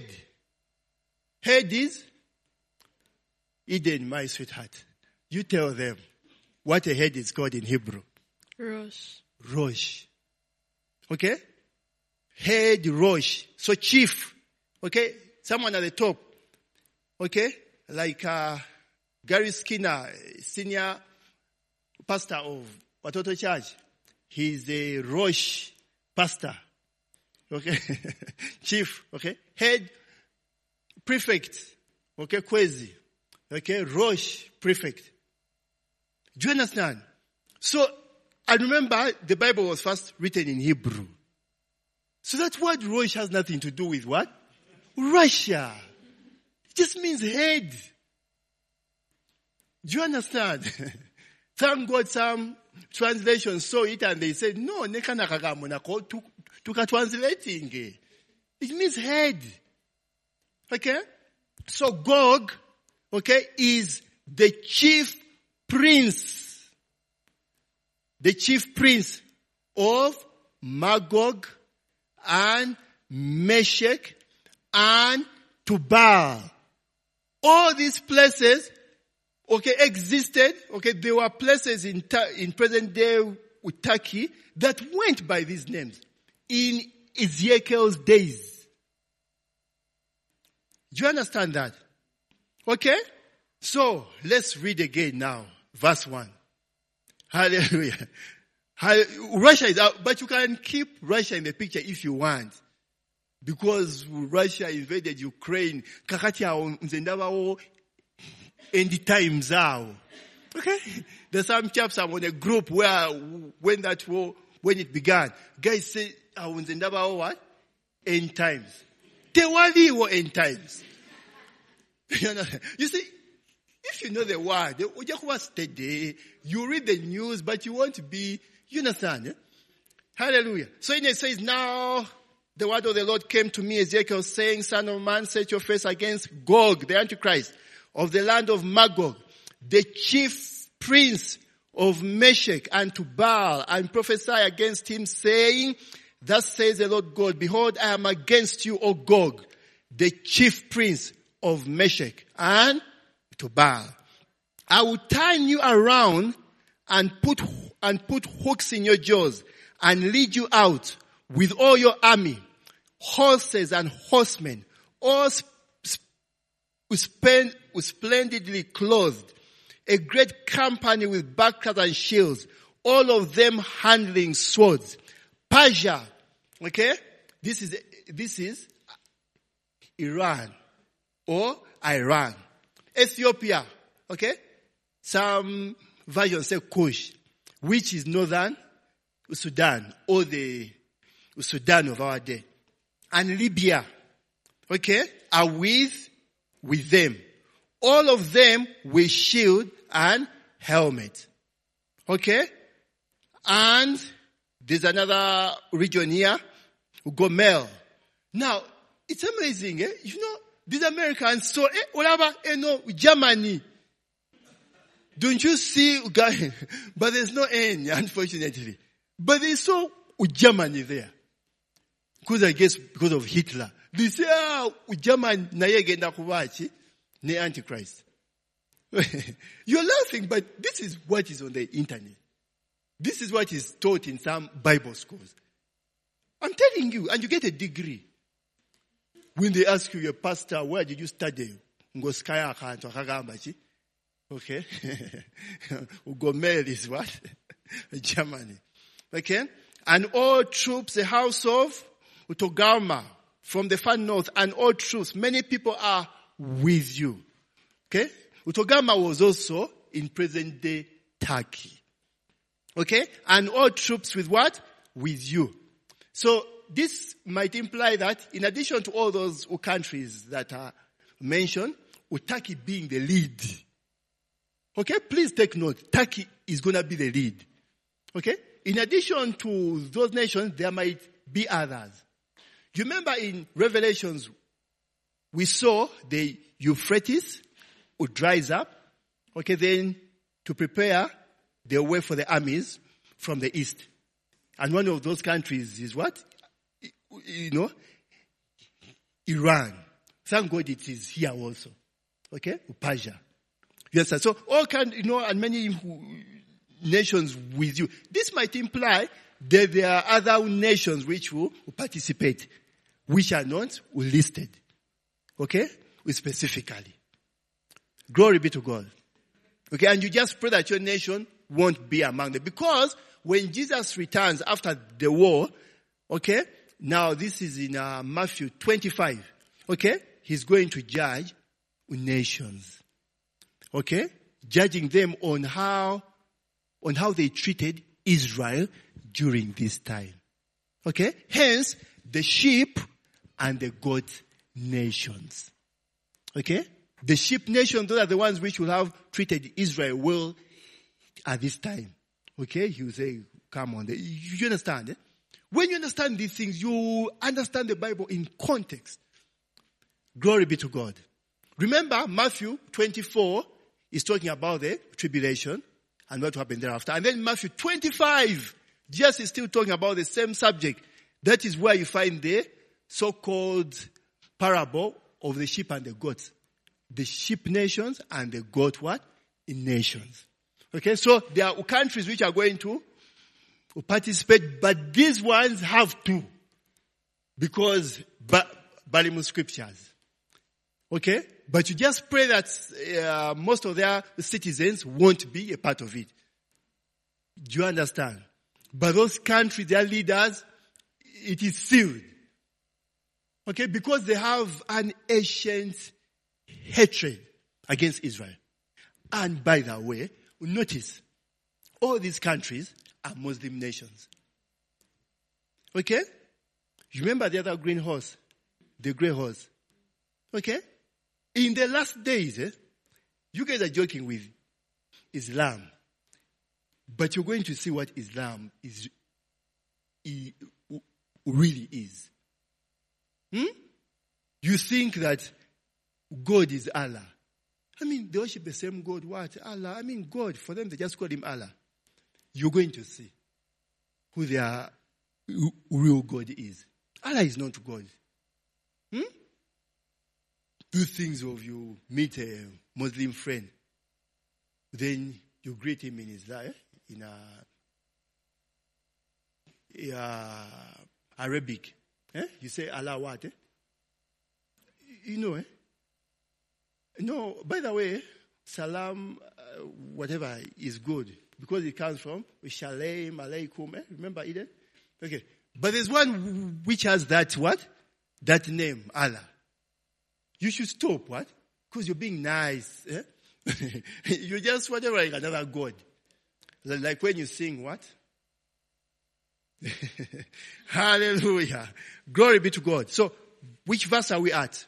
B: is Eden, my sweetheart. You tell them what a head is called in Hebrew.
A: Rosh.
B: Rosh. Okay? head Rosh. So chief. Okay? Someone at the top. Okay? Like Gary Skinner, senior pastor of Watoto Church. He's a Rosh pastor. Okay? Chief. Okay? Head prefect. Okay? Kwezi. Okay? Rosh prefect. Do you understand? So, I remember the Bible was first written in Hebrew. So that word Rosh has nothing to do with what? Russia. It just means head. Do you understand? Thank God some translations saw it and they said, no, tuka translating. It means head. Okay? So Gog, okay, is the chief prince. The chief prince of Magog and Meshech and Tubal. All these places, okay, existed. Okay, there were places in present day Turkey that went by these names in Ezekiel's days. Do you understand that? Okay? So, let's read again now. Verse 1. Hallelujah. Russia is out, but you can keep Russia in the picture if you want. Because Russia invaded Ukraine. Kakati hao mzendaba end times out. Okay? There's some chaps I'm on a group where when that war, when it began, guys say mzendaba what? End times. Tewali war end times. You see, if you know the word, you read the news, but you want to be, you understand? Eh? Hallelujah. So it says, now the word of the Lord came to me, Ezekiel, saying, Son of man, set your face against Gog, the Antichrist, of the land of Magog, the chief prince of Meshech and Tubal, and prophesy against him, saying, thus says the Lord God, behold, I am against you, O Gog, the chief prince of Meshech and Tubal. I will tie you around and put hooks in your jaws and lead you out with all your army, horses and horsemen, all splendidly clothed, a great company with bucklers and shields, all of them handling swords. Persia, okay? This is Iran or Iran. Ethiopia, okay? Some versions say Kush, which is northern Sudan, or the Sudan of our day. And Libya, okay, are with them. All of them with shield and helmet. Okay? And there's another region here, Gomel. Now, it's amazing, eh? You know, these Americans, so, Germany. Don't you see, but there's no end, unfortunately. But they saw Germany there. Because I guess because of Hitler. They say, Germany, na yegenda kubachi, ne Antichrist. You're laughing, but this is what is on the internet. This is what is taught in some Bible schools. I'm telling you, and you get a degree. When they ask you, your pastor, where did you study? Okay. Gomel is what? Germany. Okay. And all troops, the house of Utogarma from the far north, and all troops, many people are with you. Okay. Utogarma was also in present day Turkey. Okay. And all troops with what? With you. So this might imply that in addition to all those countries that are mentioned, Turkey being the lead. Okay, please take note. Turkey is going to be the lead. Okay? In addition to those nations, there might be others. You remember in Revelations, we saw the Euphrates who dries up. Okay, then to prepare the way for the armies from the east. And one of those countries is what? You know, Iran. Thank God it is here also. Okay? Persia. Yes, sir. So all and many nations with you. This might imply there are other nations which will participate, which are not listed. Okay? Specifically. Glory be to God. Okay, and you just pray that your nation won't be among them. Because when Jesus returns after the war, okay, now this is in Matthew 25, okay, he's going to judge nations. Okay? Judging them on how they treated Israel during this time. Okay? Hence, the sheep and the goat nations. Okay? The sheep nations, those are the ones which will have treated Israel well at this time. Okay? You say, come on. You understand? Eh? When you understand these things, you understand the Bible in context. Glory be to God. Remember, Matthew 24 is talking about the tribulation and what happened thereafter. And then Matthew 25, Jesus is still talking about the same subject. That is where you find the so-called parable of the sheep and the goats. The sheep nations and the goat what? Nations. Okay, so there are countries which are going to participate, but these ones have to. Because Balimu scriptures. Okay? But you just pray that most of their citizens won't be a part of it. Do you understand? But those countries, their leaders, it is sealed. Okay? Because they have an ancient hatred against Israel. And by the way, notice, all these countries are Muslim nations. Okay? You remember the other green horse? The grey horse. Okay? In the last days, you guys are joking with Islam. But you're going to see what Islam really is. You think that God is Allah. I mean, they worship the same God. What? Allah. I mean, God. For them, they just call him Allah. You're going to see who their real God is. Allah is not God. Do things of you meet a Muslim friend. Then you greet him in his life, in Arabic. You say Allah what? You know, No, by the way, salam, whatever, is good. Because it comes from shalom, alaykum. Remember Eden? Okay. But there's one which has that what? That name, Allah. You should stop, what? Because you're being nice. You're just whatever, like another God. Like when you sing, what? Hallelujah. Glory be to God. So, which verse are we at?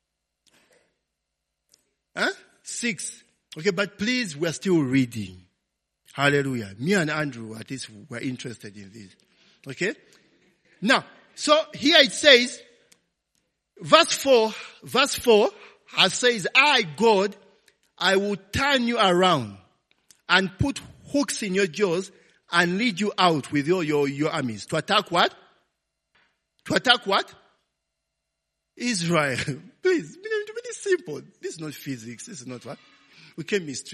B: 6. Okay, but please, we're still reading. Hallelujah. Me and Andrew, at least, we're interested in this. Okay? Now, so here it says, verse 4 says, I, God, I will turn you around and put hooks in your jaws and lead you out with your armies. To attack what? To attack what? Israel. Please, it's simple. This is not physics. This is not what? Chemistry.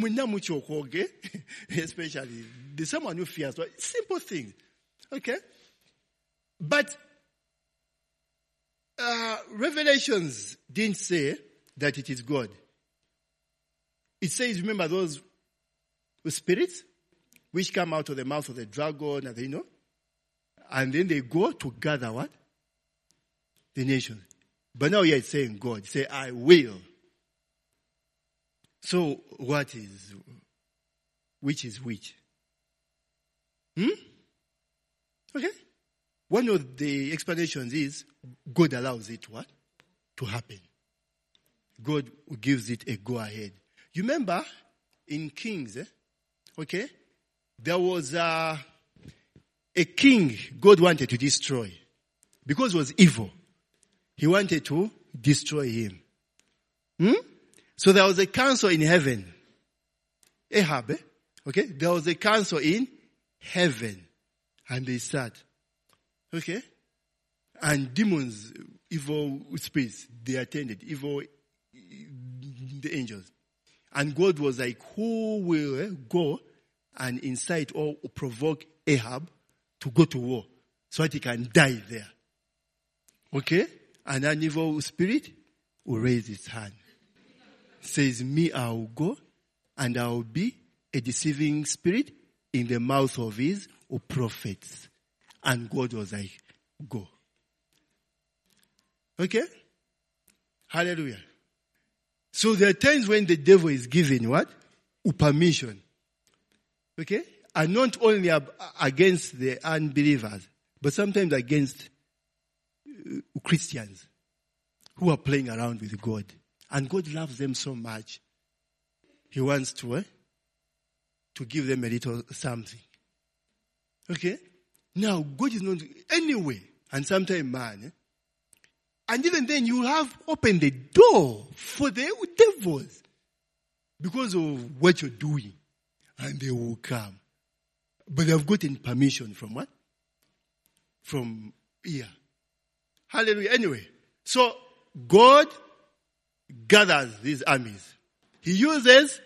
B: Especially the someone who fears. Simple thing. Okay? But Revelations didn't say that it is God. It says, remember those spirits which come out of the mouth of the dragon, and then they go to gather what? The nations. But now here it's saying God. Say, I will. So which is which? Okay? One of the explanations is God allows it what? To happen. God gives it a go ahead. You remember in Kings, okay? There was a king God wanted to destroy because he was evil. He wanted to destroy him. So there was a council in heaven. Ahab, okay? There was a council in heaven. And they sat. Okay? And demons, evil spirits, they attended. The angels. And God was like, who will go and incite or provoke Ahab to go to war so that he can die there. Okay? And an evil spirit will raise his hand. Says, me, I will go, and I will be a deceiving spirit in the mouth of his prophets. And God was like, go. Okay? Hallelujah. So there are times when the devil is given what? Permission. Okay? And not only against the unbelievers, but sometimes against Christians who are playing around with God. And God loves them so much. He wants to give them a little something. Okay? Now, God is not anyway. And sometimes man. And even then you have opened the door for the devils. Because of what you're doing. And they will come. But they've gotten permission from what? From here. Hallelujah. Anyway. So, God gathers these armies. He uses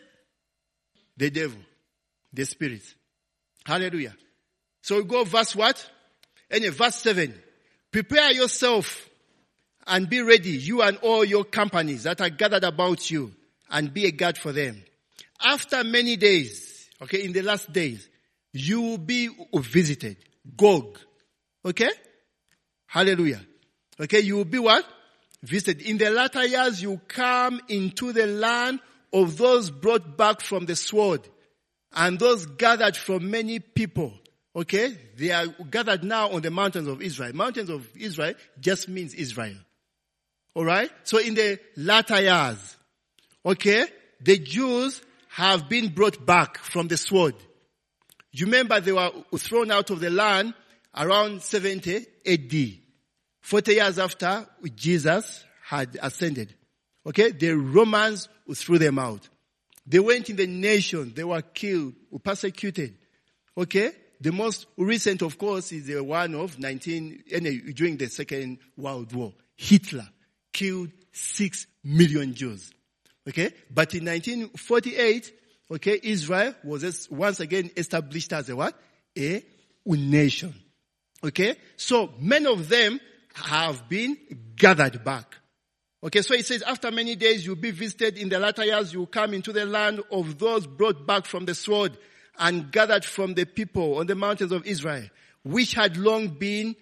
B: the devil. The spirits. Hallelujah. So we go verse what? Anyway, verse 7. Prepare yourself and be ready, you and all your companies that are gathered about you, and be a guard for them. After many days, okay, in the last days, you will be visited. Gog. Okay? Hallelujah. Okay, you will be what? Visited. In the latter years, you come into the land of those brought back from the sword, and those gathered from many people. Okay? They are gathered now on the mountains of Israel. Mountains of Israel just means Israel. Alright? So in the latter years, okay, the Jews have been brought back from the sword. You remember they were thrown out of the land around 70 AD. 40 years after Jesus had ascended. Okay? The Romans threw them out. They went in the nation. They were killed, persecuted. Okay? The most recent, of course, is the one of during the Second World War. Hitler killed 6 million Jews. Okay? But in 1948, okay, Israel was once again established as a what? A nation. Okay? So many of them have been gathered back. Okay, so it says, after many days you'll be visited. In the latter years you'll come into the land of those brought back from the sword and gathered from the people on the mountains of Israel, which had long been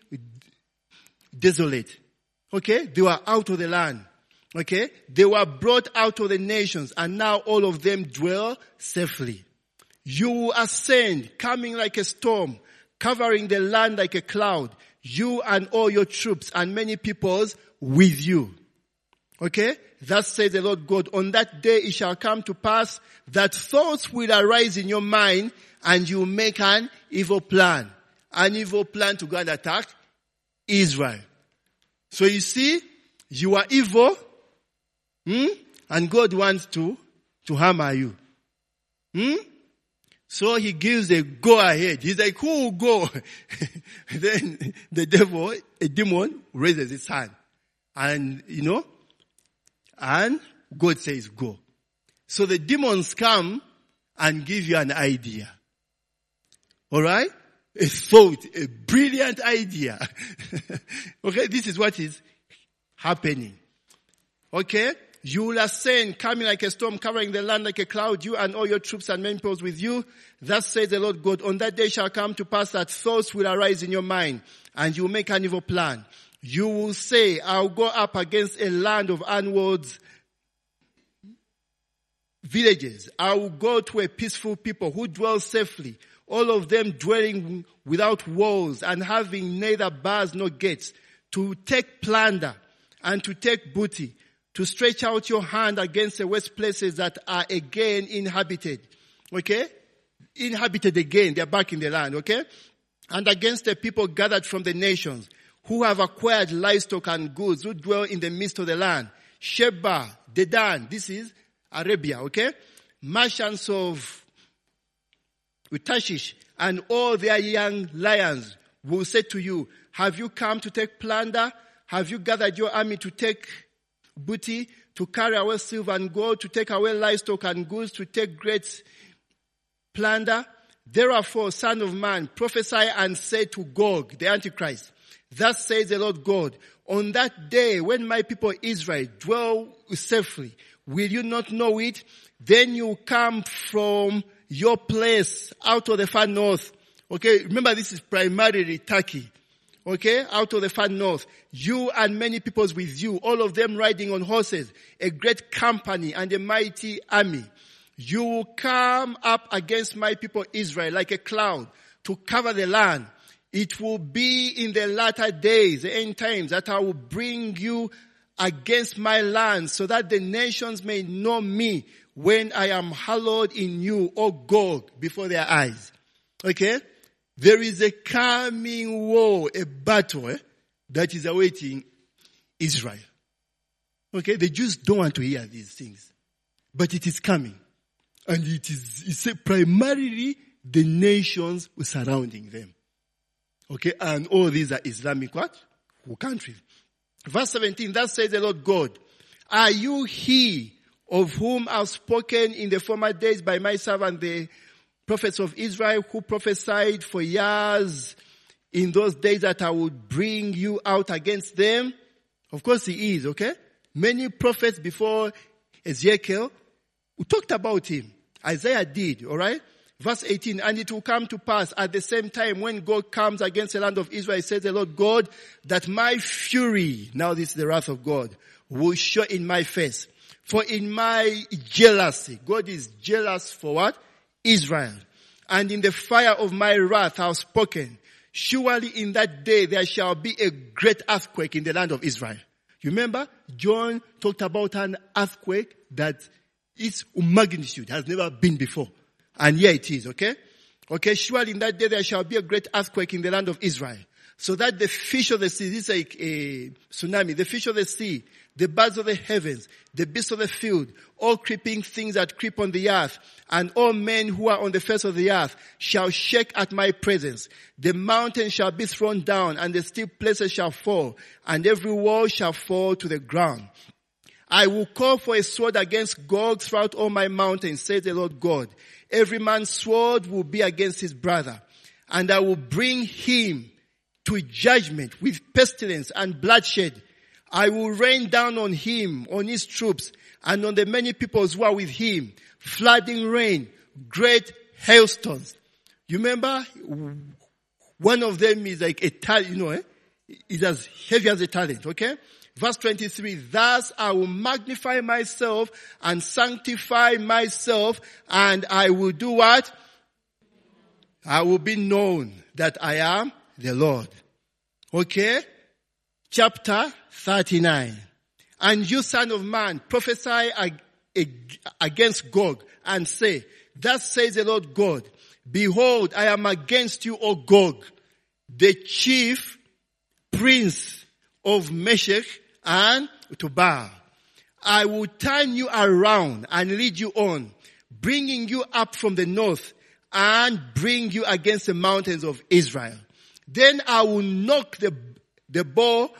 B: desolate. Okay, they were out of the land. Okay, they were brought out of the nations, and now all of them dwell safely. You will ascend, coming like a storm, covering the land like a cloud, you and all your troops and many peoples with you. Okay? Thus says the Lord God, on that day it shall come to pass that thoughts will arise in your mind, and you make an evil plan. An evil plan to go and attack Israel. So you see, you are evil, and God wants to hammer you. So he gives a go ahead. He's like, who will go? Then the devil, a demon, raises his hand. And, and God says go. So the demons come and give you an idea. Alright? A thought, a brilliant idea. Okay, this is what is happening. Okay? You will ascend, coming like a storm, covering the land like a cloud, you and all your troops and men peoples with you. Thus says the Lord God, on that day shall come to pass that thoughts will arise in your mind, and you will make an evil plan. You will say, I'll go up against a land of unwards villages. I will go to a peaceful people who dwell safely, all of them dwelling without walls and having neither bars nor gates, to take plunder and to take booty, to stretch out your hand against the waste places that are again inhabited. Okay? Inhabited again. They're back in the land. Okay? And against the people gathered from the nations, who have acquired livestock and goods, who dwell in the midst of the land. Sheba, Dedan, this is Arabia, okay? Merchants of Tarshish and all their young lions will say to you, have you come to take plunder? Have you gathered your army to take booty, to carry away silver and gold, to take away livestock and goods, to take great plunder? Therefore, son of man, prophesy and say to Gog, the Antichrist, thus says the Lord God, on that day when my people Israel dwell safely, will you not know it? Then you come from your place out of the far north. Okay, remember this is primarily Turkey. Okay, out of the far north. You and many peoples with you, all of them riding on horses, a great company and a mighty army. You will come up against my people Israel like a cloud to cover the land. It will be in the latter days, the end times, that I will bring you against my land so that the nations may know me when I am hallowed in you, O Gog, before their eyes. Okay? There is a coming war, a battle that is awaiting Israel. Okay? The Jews don't want to hear these things. But it is coming. And it's primarily the nations surrounding them. Okay? And all these are Islamic what? Countries. Verse 17, thus says the Lord God, are you he of whom I've spoken in the former days by my servant the prophets of Israel, who prophesied for years in those days that I would bring you out against them? Of course he is, okay? Many prophets before Ezekiel, who talked about him. Isaiah did, alright? Verse 18, and it will come to pass at the same time when God comes against the land of Israel, says the Lord God, that my fury, now this is the wrath of God, will show in my face. For in my jealousy, God is jealous for what? Israel. And in the fire of my wrath I have spoken. Surely in that day there shall be a great earthquake in the land of Israel. You remember? John talked about an earthquake that its magnitude has never been before. And here it is, okay? Okay, surely in that day there shall be a great earthquake in the land of Israel. So that the fish of the sea, this is like a tsunami, the fish of the sea, the birds of the heavens, the beasts of the field, all creeping things that creep on the earth, and all men who are on the face of the earth shall shake at my presence. The mountains shall be thrown down, and the steep places shall fall, and every wall shall fall to the ground. I will call for a sword against Gog throughout all my mountains, says the Lord God. Every man's sword will be against his brother, and I will bring him to judgment with pestilence and bloodshed. I will rain down on him, on his troops, and on the many peoples who are with him, flooding rain, great hailstones. You remember? One of them is like a talent, is as heavy as a talent, okay? Verse 23, thus I will magnify myself and sanctify myself, and I will do what? I will be known that I am the Lord. Okay? Chapter 39. And you, son of man, prophesy against Gog and say, thus says the Lord God, behold, I am against you, O Gog, the chief prince of Meshech and Tubal. I will turn you around and lead you on, bringing you up from the north and bring you against the mountains of Israel. Then I will knock the bow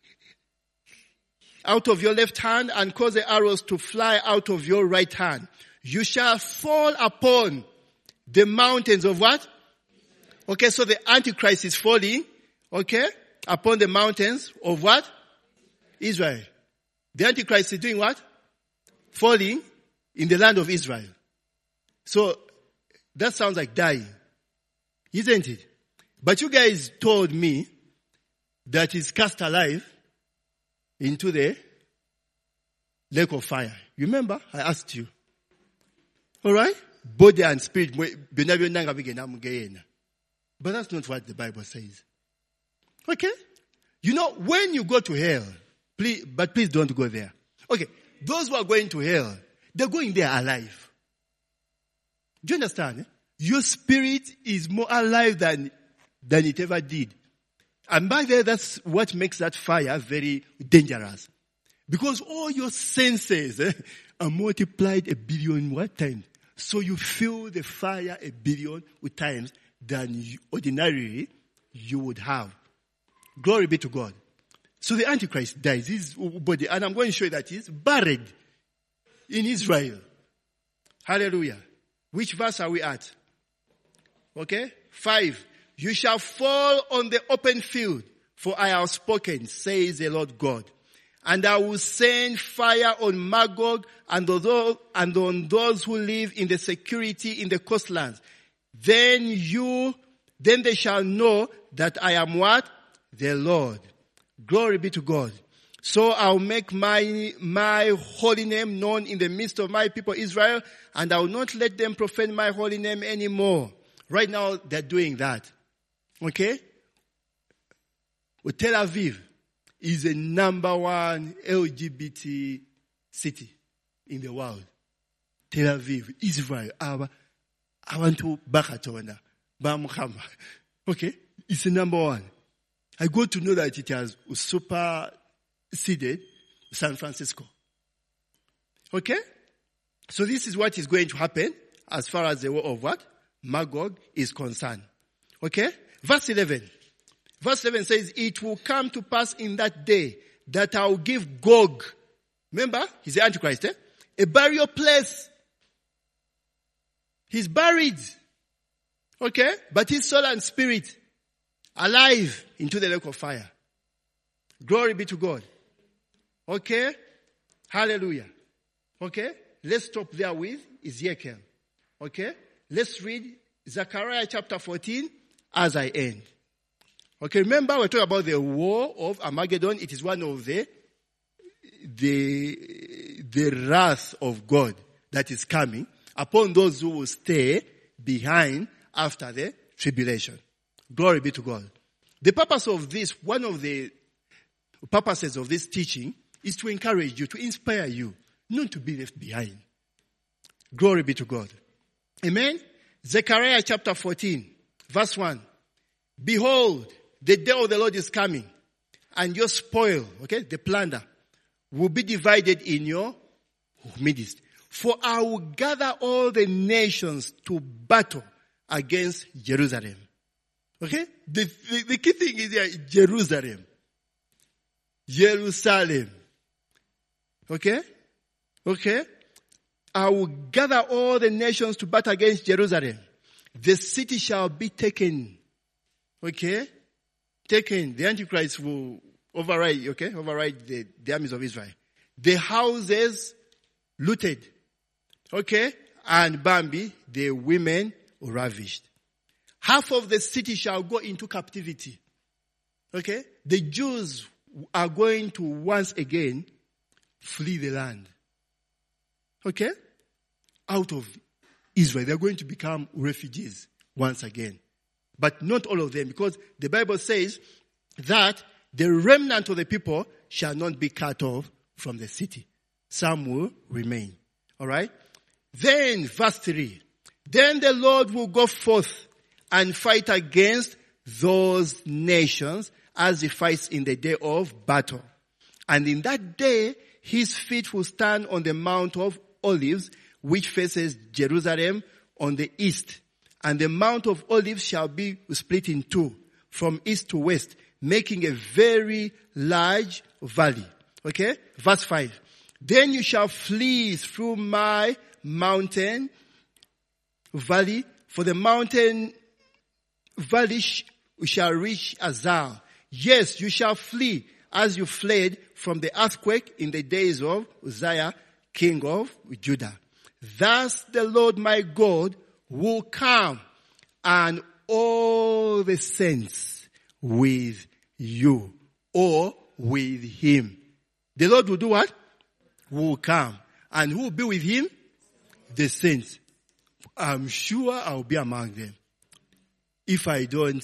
B: out of your left hand and cause the arrows to fly out of your right hand. You shall fall upon the mountains of what? Okay, so the Antichrist is falling, okay, upon the mountains of what? Israel. The Antichrist is doing what? Falling in the land of Israel. So, that sounds like dying. Isn't it? But you guys told me that he's cast alive into the lake of fire. You remember? I asked you. Alright? Body and spirit. But that's not what the Bible says. Okay? You know, when you go to hell, please don't go there. Okay, those who are going to hell, they're going there alive. Do you understand? Your spirit is more alive than it ever did. And by there, that's what makes that fire very dangerous. Because all your senses are multiplied 1 billion times. So you feel the fire 1 billion times than ordinarily you would have. Glory be to God. So the Antichrist dies, his body, and I'm going to show you that he's buried in Israel. Hallelujah. Which verse are we at? Okay? 5. You shall fall on the open field, for I have spoken, says the Lord God. And I will send fire on Magog and on those who live in the security in the coastlands. Then they shall know that I am what? The Lord. Glory be to God. So I'll make my holy name known in the midst of my people Israel, and I will not let them profane my holy name anymore. Right now, they're doing that. Okay? Well, Tel Aviv is the number 1 LGBT city in the world. Tel Aviv, Israel, Abantu Bakatona, Bamkhama. Okay? It's the number 1. I got to know that it has superseded San Francisco. Okay? So this is what is going to happen as far as the war of what? Magog is concerned. Okay? Verse 11. Verse 11 says, it will come to pass in that day that I will give Gog, remember, he's the Antichrist, a burial place. He's buried. Okay? But his soul and spirit alive into the lake of fire. Glory be to God. Okay? Hallelujah. Okay? Let's stop there with Ezekiel. Okay? Let's read Zechariah chapter 14 as I end. Okay, remember we're talking about the war of Armageddon. It is one of the wrath of God that is coming upon those who will stay behind after the tribulation. Glory be to God. The purpose of this, one of the purposes of this teaching is to encourage you, to inspire you, not to be left behind. Glory be to God. Amen? Zechariah chapter 14, verse 1. Behold, the day of the Lord is coming, and your spoil, okay, the plunder, will be divided in your midst. For I will gather all the nations to battle against Jerusalem. Okay? The key thing is here, Jerusalem. Jerusalem. Okay? Okay? I will gather all the nations to battle against Jerusalem. The city shall be taken. Okay? Taken. The Antichrist will override the armies of Israel. The houses looted. Okay? And Bambi, the women ravished. Half of the city shall go into captivity. Okay? The Jews are going to once again flee the land. Okay? Out of Israel. They're going to become refugees once again. But not all of them, because the Bible says that the remnant of the people shall not be cut off from the city. Some will remain. Alright? Then, verse 3. Then the Lord will go forth and fight against those nations as he fights in the day of battle. And in that day, his feet will stand on the Mount of Olives, which faces Jerusalem on the east. And the Mount of Olives shall be split in two, from east to west, making a very large valley. Okay? Verse 5. Then you shall flee through my mountain valley, for the mountain valley shall reach Azal. Yes, you shall flee as you fled from the earthquake in the days of Uzziah, king of Judah. Thus the Lord my God will come, and all the saints with you, or with him. The Lord will do what? Will come. And who will be with him? The saints. I'm sure I'll be among them. If I don't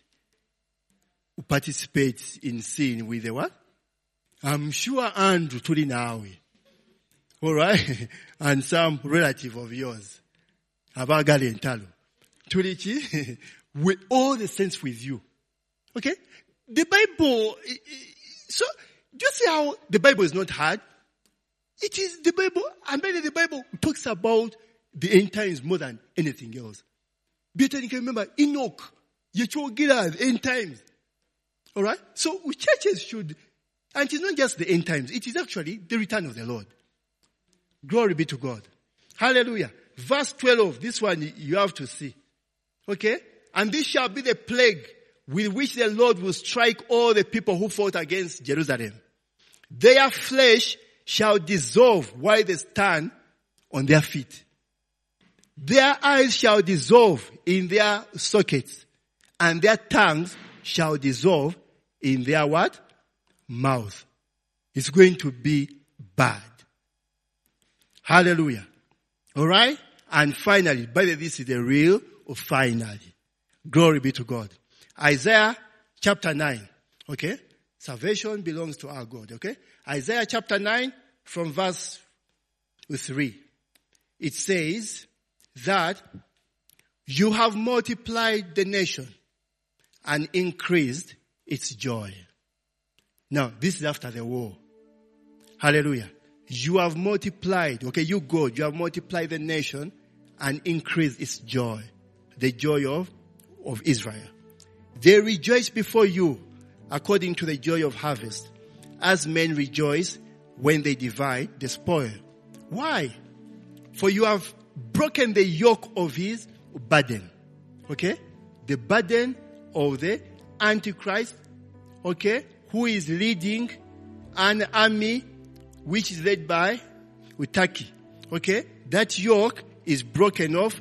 B: participate in sin with the what? I'm sure Andrew Tulinawi. Alright? And some relative of yours. Abagali and Talo. Tulichi, with all the saints with you. Okay? The Bible, so, do you see how the Bible is not hard? It is the Bible, and then the Bible talks about the end times more than anything else. Better you can remember Enoch, Yeshua Gilad, end times. Alright? So churches should, and it is not just the end times, it is actually the return of the Lord. Glory be to God. Hallelujah. Verse 12, this one you have to see. Okay? And this shall be the plague with which the Lord will strike all the people who fought against Jerusalem. Their flesh shall dissolve while they stand on their feet. Their eyes shall dissolve in their sockets, and their tongues shall dissolve in their what? Mouth. It's going to be bad. Hallelujah. Alright? And finally, by the way, this is the real finally. Glory be to God. Isaiah chapter 9. Okay? Salvation belongs to our God. Okay? Isaiah chapter 9 from verse 3. It says that you have multiplied the nation and increased its joy. Now, this is after the war. Hallelujah. You have multiplied, okay, you God, you have multiplied the nation and increased its joy. The joy of Israel. They rejoice before you according to the joy of harvest, as men rejoice when they divide the spoil. Why? For you have broken the yoke of his burden. Okay? The burden of the Antichrist, okay, who is leading an army which is led by Turkey. Okay? That yoke is broken off.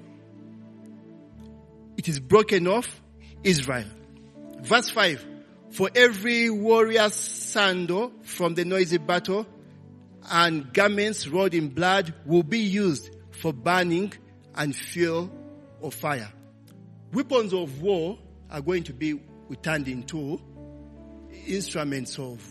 B: It is broken off Israel. Verse 5. For every warrior's sandal from the noisy battle and garments rolled in blood will be used for burning and fuel of fire. Weapons of war are going to be turned into instruments of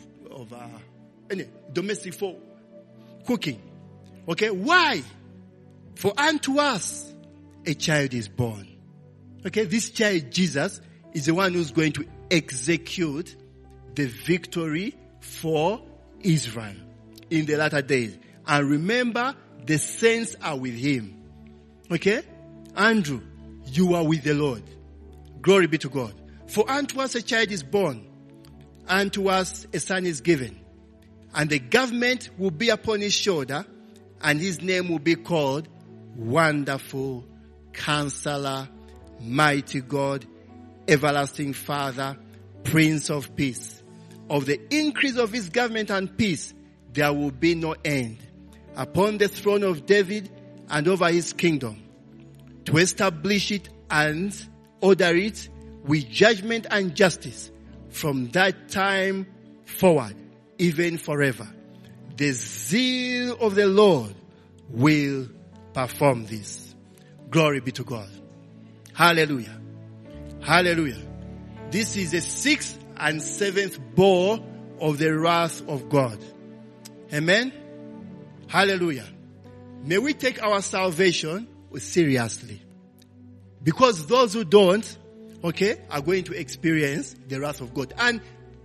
B: domestic for cooking. Okay, why? For unto us a child is born. Okay, this child Jesus is the one who's going to execute the victory for Israel in the latter days. And remember, the saints are with him. Okay? Andrew, you are with the Lord. Glory be to God. For unto us a child is born, unto us a son is given, and the government will be upon his shoulder, and his name will be called Wonderful Counselor, Mighty God, Everlasting Father, Prince of Peace. Of the increase of his government and peace, there will be no end. Upon the throne of David and over his kingdom, to establish it and order it with judgment and justice from that time forward, even forever. The zeal of the Lord will perform this. Glory be to God. Hallelujah. Hallelujah. This is the 6th and 7th bowl of the wrath of God. Amen. Hallelujah. May we take our salvation seriously. Because those who don't, okay, are going to experience the wrath of God. And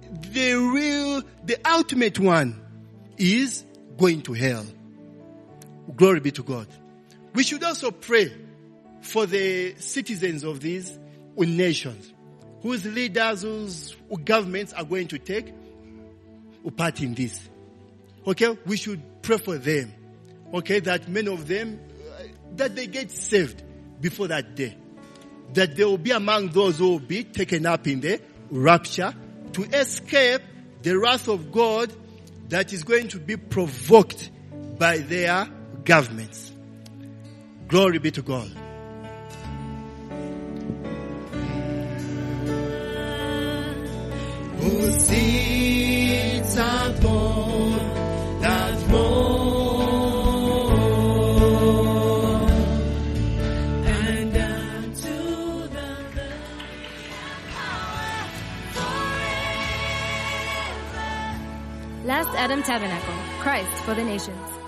B: the ultimate one is going to hell. Glory be to God. We should also pray for the citizens of these nations, whose leaders, whose governments are going to take part in this. Okay, we should pray for them. Okay, that many of them, that they get saved before that day. That they will be among those who will be taken up in the rapture to escape the wrath of God that is going to be provoked by their governments. Glory be to God. Who sits upon that throne, and unto the
A: Last Adam Tabernacle, Christ for the Nations.